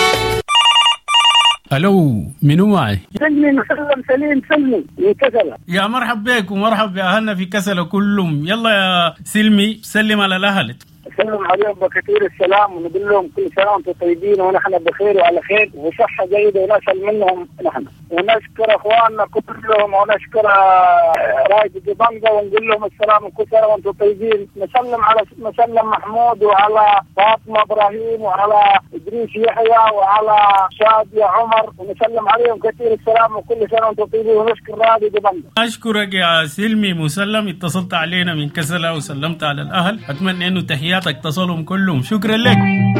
الو منو معي؟ سلمي مسلم سليم سلمي من كسلة. يا مرحب بك ومرحب بأهلنا في كسلة كلهم. يلا يا سلمي سلم على الأهل. نسلم عليهم بكثير السلام ونقول لهم كل سنة وانتم طيبين ونحن بخير وعلى خير وصحة جيدة ونسأل منهم نحن ونشكر اخواننا كلهم ونشكر رائد دبنجا ونقول لهم السلام كل سنة وانتم طيبين. نسلم على مسلم محمود وعلى فاطمة ابراهيم وعلى ادريس يحيى وعلى شادية عمر ونسلم عليهم كثير السلام وكل سنة وانتم طيبين ونشكر رائد دبنجا. أشكرك يا سلمي مسلم اتصلت علينا من كسلة وسلمت على الأهل. أتمنى إنه تحياتك تصلهم كلهم. شكرا لك.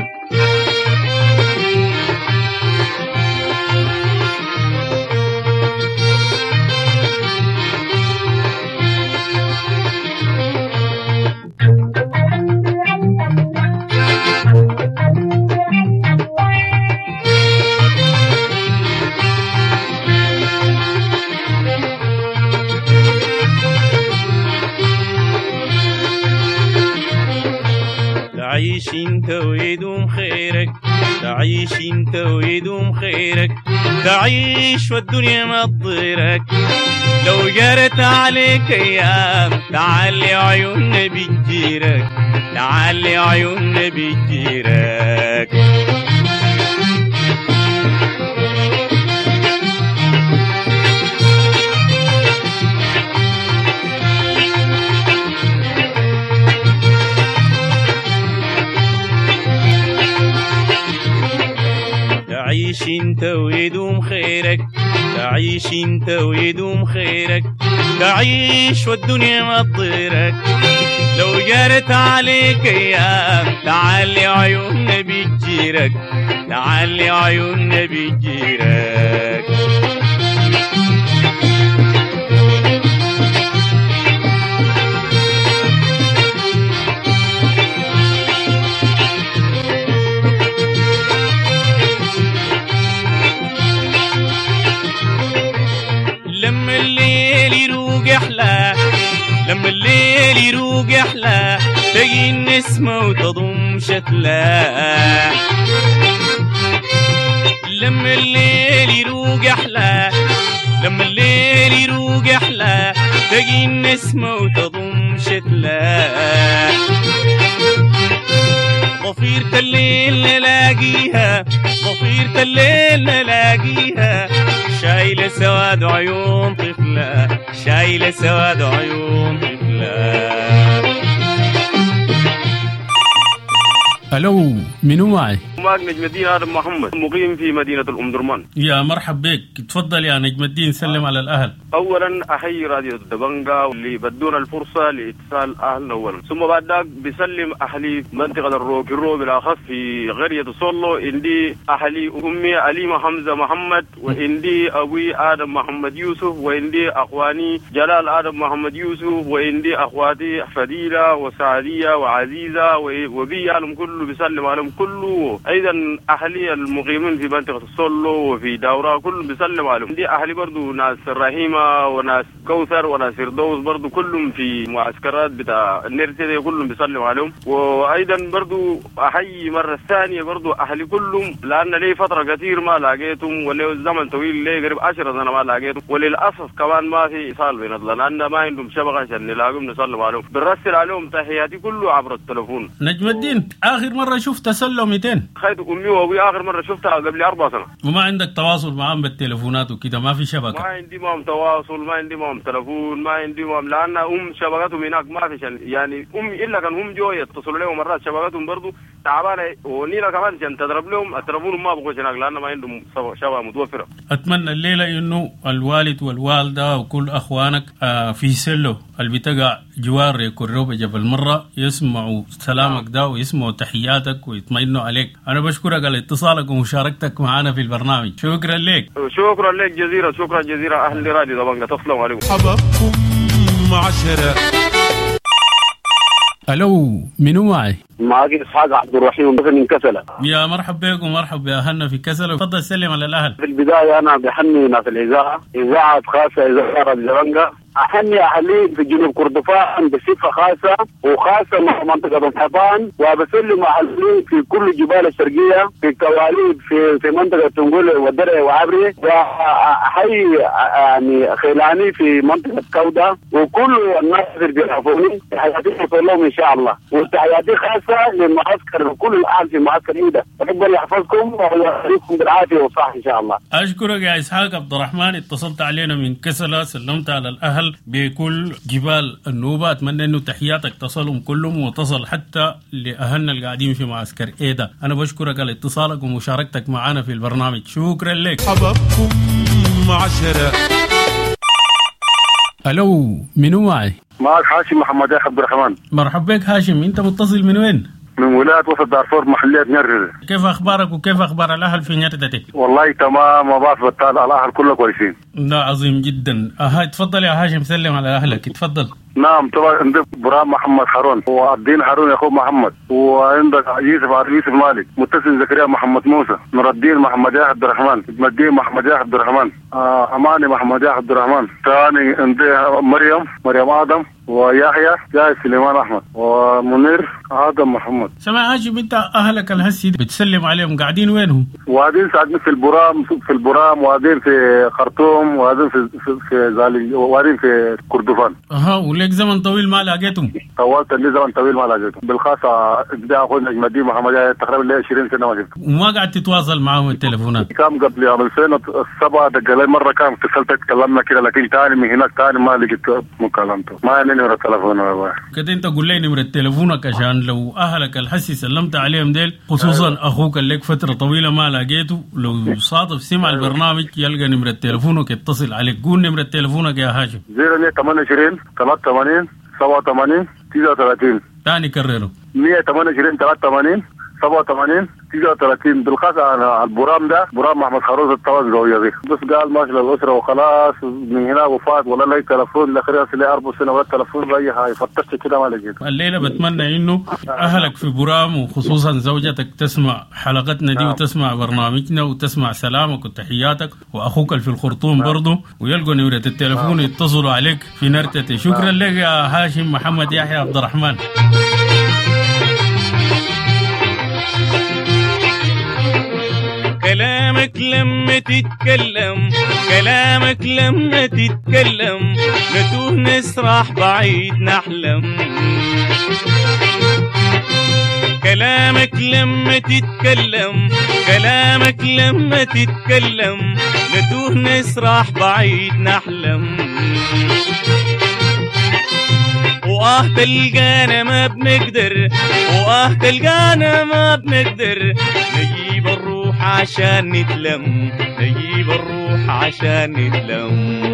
تعيش انت ويدوم خيرك، تعيش انت ويدوم خيرك، تعيش والدنيا ما تضيرك. لو جرت عليك ايام تعالي عيوننا بتجيرك، تعالي عيوننا بتجيرك. تعيش انت ويدوم خيرك، تعيش انت ويدوم خيرك، تعيش والدنيا ما تضيرك. لو جرت عليك ايام تعالي عيوننا بتجيرك، تعالي عيوننا بتجيرك. لما الليل يروق احلى، لما الليل يروق احلى، تجي النسمة وتضم شتلاه. لما الليل يروق احلى، لما الليل يروق احلى، تجي النسمة وتضم شتلاه. ضفيرة الليل نلاقيها، ضفيرة الليل نلاقيها، شايلة سواد عيون طفلة، شايلة سواد عيون طفلة. الو منو معي؟ معك نجم الدين آدم محمد مقيم في مدينة الأم درمان. يا مرحب بك. تفضل يا نجم الدين سلم على الأهل. أولا أحيي راديو دبنجا اللي بدونا الفرصة لاتصال أهلنا أولا، ثم بعد ذلك بسلم أهلي منطقة الروكيرو بالأخص في قرية صولو. عندي أهلي أمي عليمة حمزة محمد، وعندي أبوي آدم محمد يوسف، وعندي أخواني جلال آدم محمد يوسف، وعندي أخواتي فديلة وسعدية وعزيزة وبي عالم كله بسلم عليهم كله. أيضا أهلي المقيمين في منطقة الصولو وفي داورا كلهم بسلم عليهم. عندي أهلي برضو ناس رحيمة وناس كوثر وناس فردوس برضو كلهم في معسكرات بتاع النرسيدي كلهم بسلم عليهم. وأيضا برضو أحيي مرة ثانية برضو أهلي كلهم، لأن لي فترة كثير ما لقيتهم ولي زمن طويل لي قريب 10 سنة ما لقيتهم، وللأسف كمان ما في إيصال بيننا لأن ما عندهم شبكة عشان نلاقيهم نسلم عليهم. بنرسل عليهم تحياتي كله عبر التلفون. نجم الدين آخر مرة شفت تسلم 200؟ خيط أمي وأبوي آخر مرة شفتها قبل 4 سنة. وما عندك تواصل معهم بالتلفونات وكده؟ ما في شبكة؟ ما عندي معهم تواصل، ما عندي معهم تلفون، ما عندي معهم، لأن شبكتهم هناك ما في شن. يعني إلا كان هم جو يتصلوا لهم مرات شبكتهم برضو تعبانة، ونينا كمان عشان تضرب لهم التلفون ما بقوش هناك لأن ما عندهم شبكة متوفرة. أتمنى الليلة إنه الوالد والوالدة وكل أخوانك في سلو اللي بتقع جوار كروبة جبل مرة يسمعوا سلامك ده ويسمعوا تحياتك ويطمئنوا عليك. أنا بشكرك على اتصالك ومشاركتك معنا في البرنامج. شكرا لك. شكرا لك جزيرة، شكرا جزيرة أهل راديو دبنجا. تسلموا عليكم. حبابكم 10. الو منو معي؟ معك اسحاق عبد الرحيم من كسلة. يا مرحبا بك ومرحبا بأهلنا في كسلة، تفضل سلم على الأهل. في البداية أنا بحني ناس الإذاعة، إذاعة خاصة إذاعة راديو دبنجة، أحني أهلي في جنوب كردفان بصفة خاصة وخاصة مع منطقة الحيطان، وبسلم أهلي في كل الجبال الشرقية، في الكواليب، في منطقة تنقل والدرع وعبري، وأحيي يعني خيلاني في منطقة كودة، وكل الناس اللي بيعرفوني تحياتي لهم إن شاء الله، وتحياتي خاصة للمعسكر وكل الأهل في معسكر إيدا. ربنا يحفظكم ويخليكم بالعافية والصحة إن شاء الله. أشكرك يا إسحاق عبد الرحمن، اتصلت علينا من كسلة، سلمت على الأهل بكل جبال النوبة. أتمنى أنه تحياتك تصلهم كلهم وتصل حتى لأهلنا القاعدين في معسكر إيدا. أنا بشكرك على اتصالك ومشاركتك معنا في البرنامج، شكرا لك. حبابكم 10. ألو منو معي؟ معك هاشم محمد عبد الرحمن. مرحبا بك هاشم، أنت متصل من وين؟ من ولاية وسط دارفور محلية نردة. كيف أخبارك وكيف أخبار الأهل في نردة؟ والله تمام، ما بعرف بطال، الأهل كله كويسين. لا عظيم جدا. تفضل يا هاشم سلم على أهلك، تفضل. نعم طبعا عندك برام محمد حارون والدين حارون يا اخو محمد، وعندك يوسف مالك، متصل زكريا محمد موسى، نور الدين محمد عبد الرحمن، مدين محمد عبد الرحمن، اماني محمد عبد الرحمن، ثاني عندي مريم ادم، ويحيى سليمان احمد، ومنير ادم محمد. سمع هاشم، انت اهلك الهسي بتسلم عليهم قاعدين وينهم؟ وقاعدين ساعدين في البرام، وقاعدين في خرطوم، وقاعدين في زالي، وقاعدين في كردفان. وليك زمن طويل ما لقيتهم؟ طولت لي زمن طويل ما لقيتهم، بالخاصة ده اخونا نجم الدين محمد تقريبا 20 سنة ما شفته. وما قاعد تتواصل معهم التليفونات؟ كان قبل عام 2007 دق لي مرة، كان اتصلت تكلمنا كده، لكن تاني من هناك تاني ما لقيت مكالمته، ما عندي نمرة تليفون والله. كده انت قول لي نمرة تليفونك عشان لو اهلك الحسي سلمت عليهم ديل، خصوصا اخوك اللي لك فترة طويلة ما لقيته، لو صادف سمع البرنامج يلقى نمرة تليفونك يتصل عليك. قول نمرة تليفونك يا هاشم. 028 83 87 39. تاني كرره. 128 83 87 39. بالخاصة أنا البرام ده برام محمد خروز الطواز قوية دي، بس قال ماشي للأسرة وخلاص، من هنا وفات ولا لي تلفون لآخرها لي 4 سنة ولا تلفون بأي حاجة، فتشت كده ما لقيت. الليلة بتمنى إنه أهلك في برام وخصوصا زوجتك تسمع حلقتنا دي وتسمع برنامجنا وتسمع سلامك وتحياتك، وأخوك في الخرطوم برضه، ويلقوا نمرة التلفون يتصلوا عليك في نرتة. شكرا لك يا هاشم محمد يحيى عبد الرحمن. كلامك لما تتكلم، كلامك لما تتكلم، نتوه نسرح بعيد نحلم. كلامك لما تتكلم، كلامك لما تتكلم، نتوه نسرح بعيد نحلم. تلقانا ما بنقدر، تلقانا ما بنقدر، نجيب الروح عشان نتلم، نجيب الروح عشان نتلم.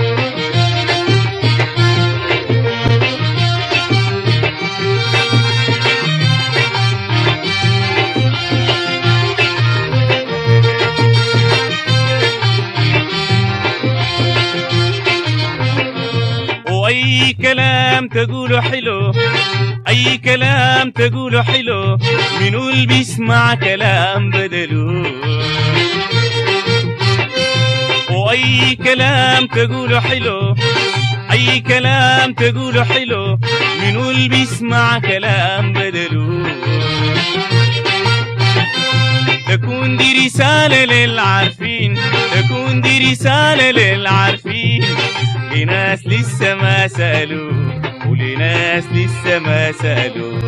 أي كلام تقوله حلو، أي كلام تقوله حلو، منو اللي بيسمع كلام بدلو. وأي كلام تقوله حلو، أي كلام تقوله حلو، منو اللي بيسمع كلام بدلو. تكون دي رسالة للعارفين، تكون دي رسالة للعارفين، لناس لسه ما سألوا ولناس لسه ما سألوا.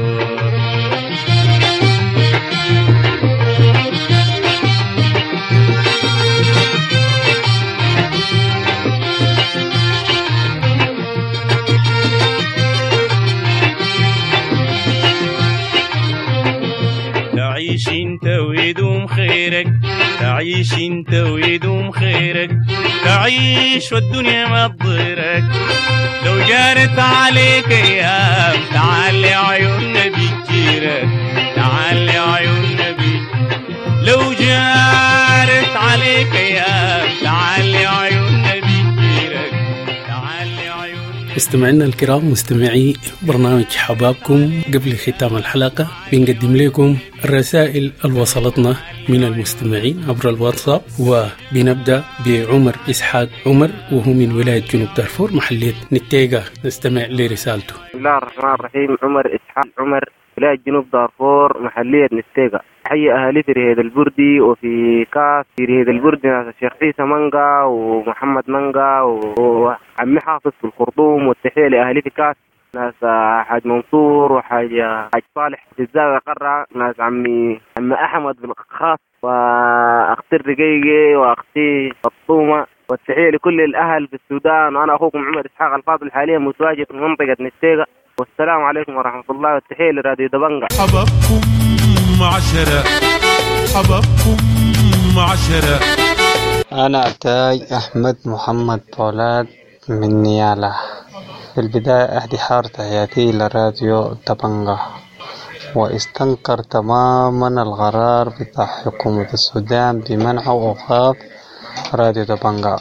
تعيش انت ويدوم خيرك، تعيش انت ويدوم خيرك، تعيش والدنيا ما تضيرك. لو جارت عليك ايام تعالي عيوننا بتجيرك، تعالي عيوننا لو جارت عليك ايام تعالي عيوننا بتجيرك، تعالي عيوننا. مستمعينا الكرام، مستمعي برنامج حبابكم، قبل ختام الحلقة بنقدم لكم الرسائل اللي وصلتنا من المستمعين عبر الواتساب، وبنبدأ بعمر إسحاق عمر، وهو من ولاية جنوب دارفور محلية نتيجة. نستمع لرسالته. بسم الله الرحمن الرحيم. عمر إسحاق عمر، ولاية جنوب دارفور محلية نتيجة. حي أهالي في رهيد البردي وفي كاس في رهيد البردي ناس الشيخ عيسى منقا ومحمد منقا وعمي حافظ في الخرطوم، والتحية لأهالي في كاس ناس حاج منصور وحاج صالح في الزاوية قرة، ناس عمي أحمد بالخاص وأختي الرقيقي وأختي فطومة، والتحية لكل الأهل في السودان. وأنا أخوكم عمر إسحاق الفاضل، حاليا متواجد في منطقة نتيجة، والسلام عليكم ورحمة الله، والتحية لراديو دبنجا. حبابكم عشرة، حبابكم عشرة. أنا عتاي أحمد محمد بولاد من نيالة. في البداية أهدي حار تحياتي لراديو دبنجا، واستنكر تماما القرار بتاع حكومة السودان بمنع أوقاف راديو دبنجا.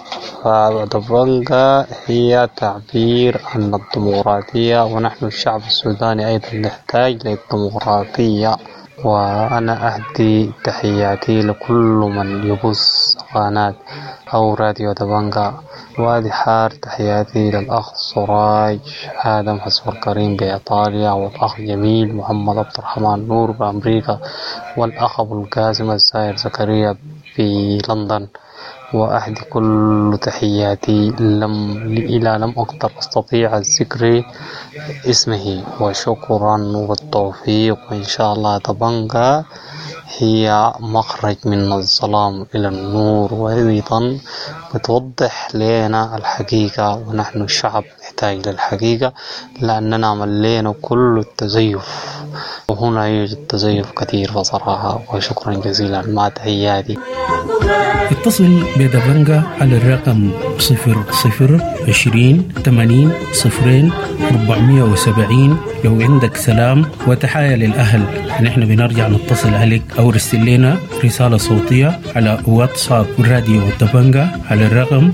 فدبنجا هي تعبير عن الديمقراطية، ونحن الشعب السوداني أيضا نحتاج للديمقراطية. وأنا أهدي تحياتي لكل من يبث قناة أو راديو دبنجا، وأهدي حار تحياتي للأخ سراج آدم حسب الكريم بإيطاليا، والأخ جميل محمد عبد الرحمن نور بأمريكا، والأخ أبو القاسم الزاهر زكريا في لندن. وأهدي كل تحياتي لم أقدر أستطيع الذكر اسمه، وشكرا والتوفيق. وإن شاء الله دبنجا هي مخرج من الظلام إلى النور، وأيضا بتوضح لنا الحقيقة، ونحن الشعب نحتاج للحقيقة لأننا ملينا كل التزيف، وهنا يوجد تزيف كثير بصراحة. وشكرا جزيلا، مع تحياتي. اتصل بدبنجا على الرقم 0020800470 لو عندك سلام وتحايا للأهل. نحن بنرجع نتصل عليك أو رسل لنا رسالة صوتية على واتساب راديو دبنجا على الرقم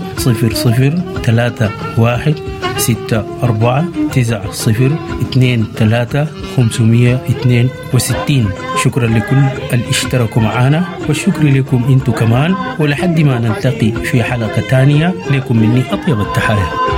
003194902362. شكرا لكل اللي اشتركوا معنا، والشكر لكم انتم كمان. ولحد ما نلتقي في حلقة تانية، لكم مني أطيب التحايا.